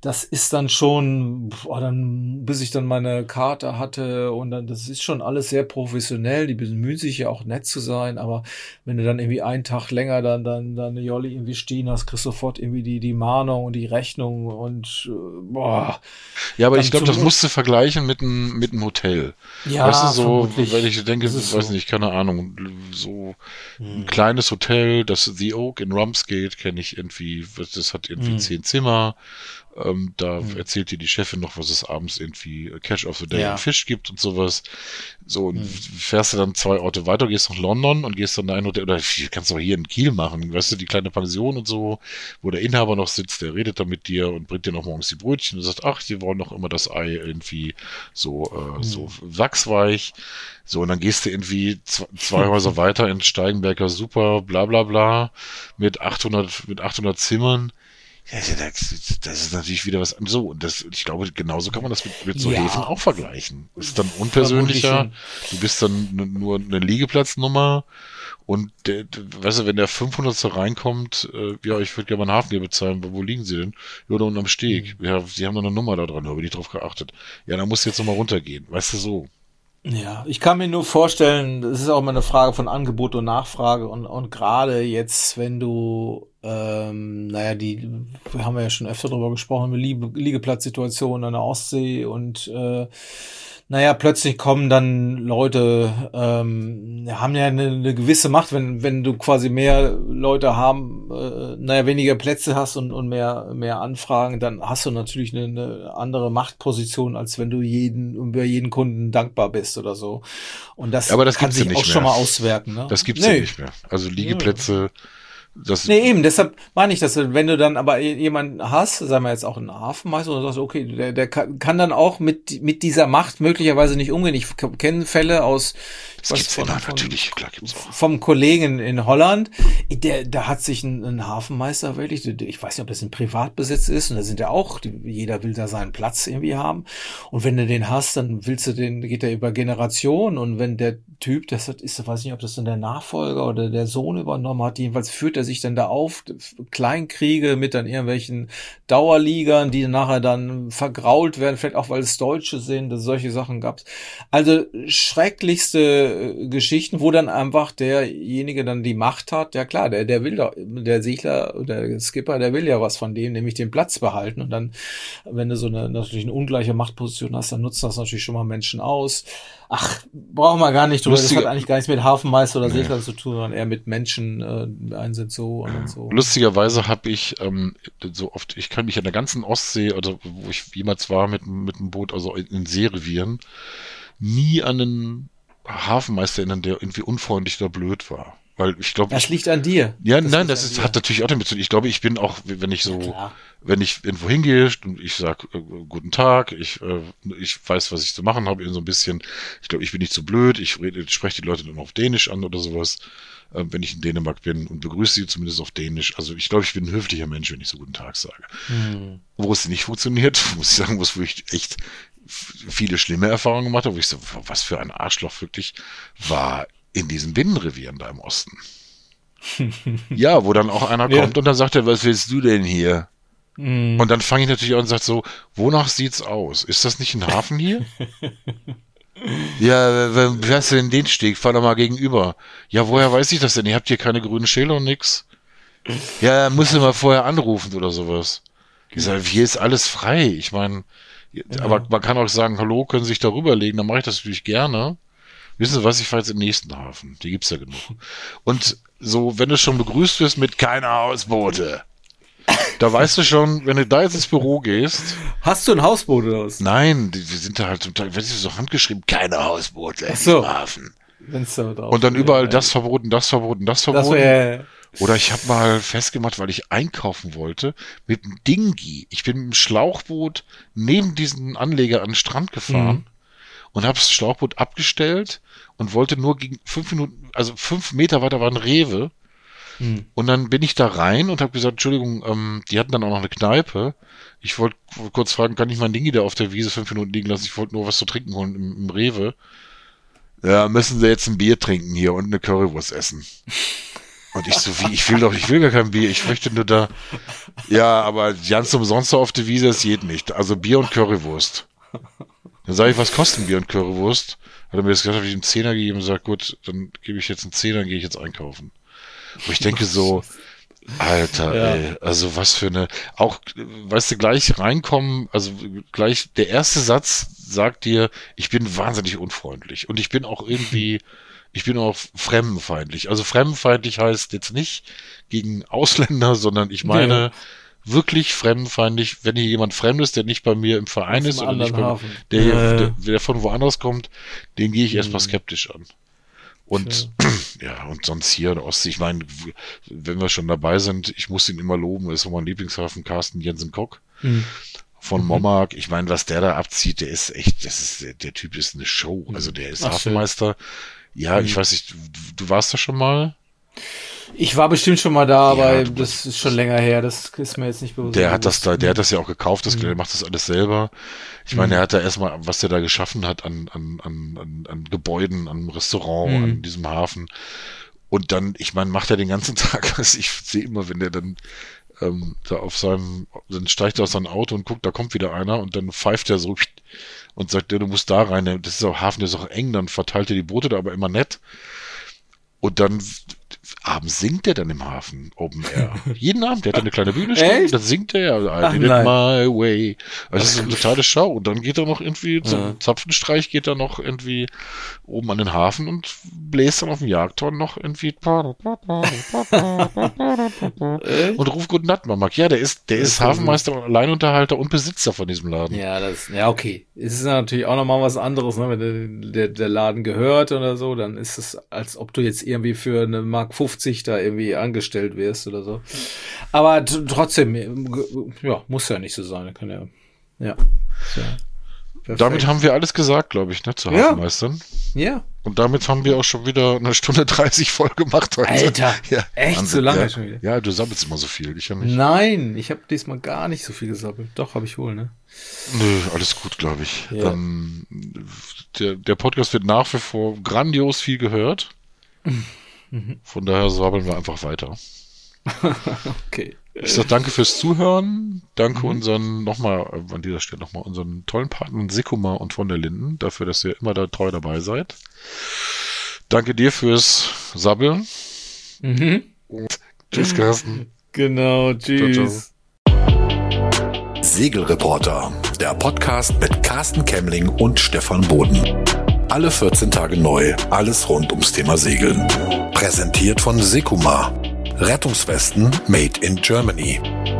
das ist dann schon, bis ich dann meine Karte hatte und dann, das ist schon alles sehr professionell, die bemühen sich ja auch nett zu sein, aber wenn du dann irgendwie einen Tag länger dann eine Jolli irgendwie stehen hast, kriegst du sofort irgendwie die Mahnung und die Rechnung und boah. Ja, aber ich glaube, das musst du vergleichen mit einem Hotel. Ja, weißt du, so, weil ich denke, weiß nicht, keine Ahnung, so ein kleines Hotel, das The Oak in Rumsgate kenne ich irgendwie, das hat irgendwie 10 Zimmer. Da erzählt dir die Chefin noch, was es abends irgendwie Cash of the Day und Fisch gibt und sowas. So, und fährst du dann 2 Orte weiter, gehst nach London und gehst dann in ein Hotel, oder kannst du auch hier in Kiel machen, weißt du, die kleine Pension und so, wo der Inhaber noch sitzt, der redet da mit dir und bringt dir noch morgens die Brötchen und sagt, ach, die wollen noch immer das Ei irgendwie so wachsweich. So, und dann gehst du irgendwie 2 Häuser weiter in Steigenberger Super, bla bla bla, mit 800 Zimmern. Ja, das ist natürlich wieder was so. Und ich glaube, genauso kann man das mit so Häfen auch vergleichen. Ist dann unpersönlicher. Du bist dann nur eine Liegeplatznummer. Und weißt du, wenn der 500. reinkommt, ja, ich würde gerne mal einen Hafen hier bezahlen, wo liegen sie denn? Ja, da unten am Steg. Ja, sie haben noch eine Nummer da dran, habe ich nicht drauf geachtet. Ja, dann musst du jetzt nochmal runtergehen. Weißt du, so. Ja, ich kann mir nur vorstellen, es ist auch immer eine Frage von Angebot und Nachfrage und gerade jetzt, wenn du, wir haben ja schon öfter drüber gesprochen, Liegeplatzsituationen an der Ostsee und plötzlich kommen dann Leute, haben ja eine gewisse Macht, wenn du quasi mehr Leute haben, weniger Plätze hast und mehr Anfragen, dann hast du natürlich eine andere Machtposition, als wenn du über jeden Kunden dankbar bist oder so. Und das kann sich auch schon mal auswerten. Ne? Das gibt's ja nicht mehr. Also Liegeplätze. Eben, deshalb meine ich, dass wenn du dann aber jemanden hast, sagen wir jetzt auch einen Hafenmeister, und sagst, okay, der kann dann auch mit dieser Macht möglicherweise nicht umgehen. Ich kenne Fälle aus, natürlich, klar gibt's auch. Vom Kollegen in Holland, da hat sich ein Hafenmeister wirklich, ich weiß nicht, ob das ein Privatbesitz ist, und da sind ja auch, jeder will da seinen Platz irgendwie haben, und wenn du den hast, dann geht der über Generationen, und wenn der Typ, das ist, weiß nicht, ob das dann der Nachfolger oder der Sohn übernommen hat, jedenfalls führt er sich dann da auf, Kleinkriege mit dann irgendwelchen Dauerliegern, die nachher dann vergrault werden, vielleicht auch, weil es Deutsche sind, dass solche Sachen gab's. Also schrecklichste Geschichten, wo dann einfach derjenige dann die Macht hat, ja klar, der will doch, der Segler oder der Skipper, der will ja was von dem, nämlich den Platz behalten, und dann, wenn du natürlich eine ungleiche Machtposition hast, dann nutzt das natürlich schon mal Menschen aus. Ach, brauchen wir gar nicht drüber, das hat eigentlich gar nichts mit Hafenmeister oder Segler zu tun, sondern eher mit Menschen, einen sind so, anderen so. Lustigerweise habe ich so oft, ich kann mich an der ganzen Ostsee, oder wo ich jemals war mit dem Boot, also in Seerevieren, nie an einen Hafenmeister erinnern, der irgendwie unfreundlich oder blöd war. Weil ich glaube. Das liegt an dir. Ja, das hat natürlich auch damit zu tun. Ich glaube, ich bin auch, wenn ich irgendwo hingehe und ich sag guten Tag, ich weiß, was ich zu machen habe, so ein bisschen. Ich glaube, ich bin nicht so blöd, ich spreche die Leute dann auf Dänisch an oder sowas, wenn ich in Dänemark bin, und begrüße sie zumindest auf Dänisch. Also ich glaube, ich bin ein höflicher Mensch, wenn ich so guten Tag sage. Wo es nicht funktioniert, muss ich sagen, wo ich echt viele schlimme Erfahrungen gemacht habe, wo ich so, was für ein Arschloch wirklich war in diesen Binnenrevieren da im Osten. Ja, wo dann auch einer kommt und dann sagt er, was willst du denn hier? Und dann fange ich natürlich an und sage so, wonach sieht's aus? Ist das nicht ein Hafen hier? Ja, wie hast du denn den Steg? Fahr doch mal gegenüber. Ja, woher weiß ich das denn? Ihr habt hier keine grünen Schilder und nix. Ja, musst du mal vorher anrufen oder sowas. Ich sage, hier ist alles frei. Ich meine, aber man kann auch sagen, hallo, können Sie sich darüber legen, dann mache ich das natürlich gerne. Wissen Sie was, ich fahre jetzt in den nächsten Hafen. Die gibt's ja genug. Und so, wenn du schon begrüßt wirst mit keine Hausboote, da weißt du schon, wenn du da jetzt ins Büro gehst. Hast du ein Hausboot oder was? Nein, wir sind da halt total, wenn sie so handgeschrieben, keine Hausboote im Hafen. Und dann überall das verboten, das verboten, das verboten. Oder ich habe mal festgemacht, weil ich einkaufen wollte, mit dem Dingi. Ich bin mit dem Schlauchboot neben diesen Anleger an den Strand gefahren und habe das Schlauchboot abgestellt und wollte nur gegen 5 Meter weiter war ein Rewe. Und dann bin ich da rein und habe gesagt, Entschuldigung, die hatten dann auch noch eine Kneipe. Ich wollte kurz fragen, kann ich mein Dingi da auf der Wiese 5 Minuten liegen lassen? Ich wollte nur was zu trinken holen im Rewe. Ja, müssen Sie jetzt ein Bier trinken hier und eine Currywurst essen. Und ich so, ich will gar kein Bier, ich möchte nur da. Ja, aber ganz umsonst auf der Wiese, das geht nicht. Also Bier und Currywurst. Dann sage ich, was kostet Bier und Currywurst? Hat er mir das gesagt, habe ich ihm 10er gegeben und sagt, gut, dann gebe ich jetzt einen 10er, dann gehe ich jetzt einkaufen. Wo ich denke so, Alter, ey, also was für eine, auch, weißt du, gleich reinkommen, also gleich der erste Satz sagt dir, ich bin wahnsinnig unfreundlich und ich bin auch fremdenfeindlich. Also fremdenfeindlich heißt jetzt nicht gegen Ausländer, sondern ich meine wirklich fremdenfeindlich, wenn hier jemand Fremdes, der nicht bei mir im Verein ist oder nicht bei, der von woanders kommt, den gehe ich erstmal skeptisch an. Und und sonst hier in der Ostsee, ich meine, wenn wir schon dabei sind, ich muss ihn immer loben, ist mein Lieblingshafen Carsten Jensen-Kock von Mommark. Ich meine, was der da abzieht, der ist echt, der Typ ist eine Show. Also der ist Hafenmeister. Ja, ich weiß nicht, du warst da schon mal? Ich war bestimmt schon mal da, aber das ist schon länger her, das ist mir jetzt nicht bewusst. Der hat das ja auch gekauft, der macht das alles selber. Ich meine, er hat da erstmal, was der da geschaffen hat an Gebäuden, an Restaurant, an diesem Hafen. Und dann, ich meine, macht er den ganzen Tag, also ich sehe immer, wenn der dann da dann steigt er aus seinem Auto und guckt, da kommt wieder einer und dann pfeift er so und sagt, du musst da rein, das ist auch Hafen, der ist auch eng, dann verteilt er die Boote da aber immer nett. Und dann abends singt er dann im Hafen, Open Air. Jeden Abend, der hat eine kleine Bühne stehen, dann singt er I did it my way. Also das ist eine totale Show. Und dann geht er noch irgendwie zum Zapfenstreich, geht er noch irgendwie oben an den Hafen und bläst dann auf dem Jagdhorn noch irgendwie und ruft Guten Nacht, Mama. Ja, der ist Hafenmeister und Alleinunterhalter und Besitzer von diesem Laden. Ja, okay. Es ist natürlich auch nochmal was anderes, ne? Wenn der Laden gehört oder so, dann ist es, als ob du jetzt irgendwie für eine Mark 50 da irgendwie angestellt wirst oder so. Aber trotzdem, muss ja nicht so sein. Kann ja. Damit haben wir alles gesagt, glaube ich, ne, zu Hafenmeistern. Ja. Und damit haben wir auch schon wieder 1:30 voll gemacht heute. Alter, echt Wahnsinn, so lange schon wieder. Ja, du sammelst immer so viel, ich ja nicht. Nein, ich habe diesmal gar nicht so viel gesammelt. Doch, habe ich wohl, ne? Nö, alles gut, glaube ich. Ja. Der Podcast wird nach wie vor grandios viel gehört. Von daher sabbeln wir einfach weiter. Okay. Ich sage danke fürs Zuhören. Danke unseren tollen Partnern Sekuma und von der Linden dafür, dass ihr immer da treu dabei seid. Danke dir fürs Sabbeln. Und tschüss, Carsten. Genau, tschüss. Ciao. Segelreporter, der Podcast mit Carsten Kemmling und Stefan Boden. Alle 14 Tage neu, alles rund ums Thema Segeln. Präsentiert von Sekuma. Rettungswesten made in Germany.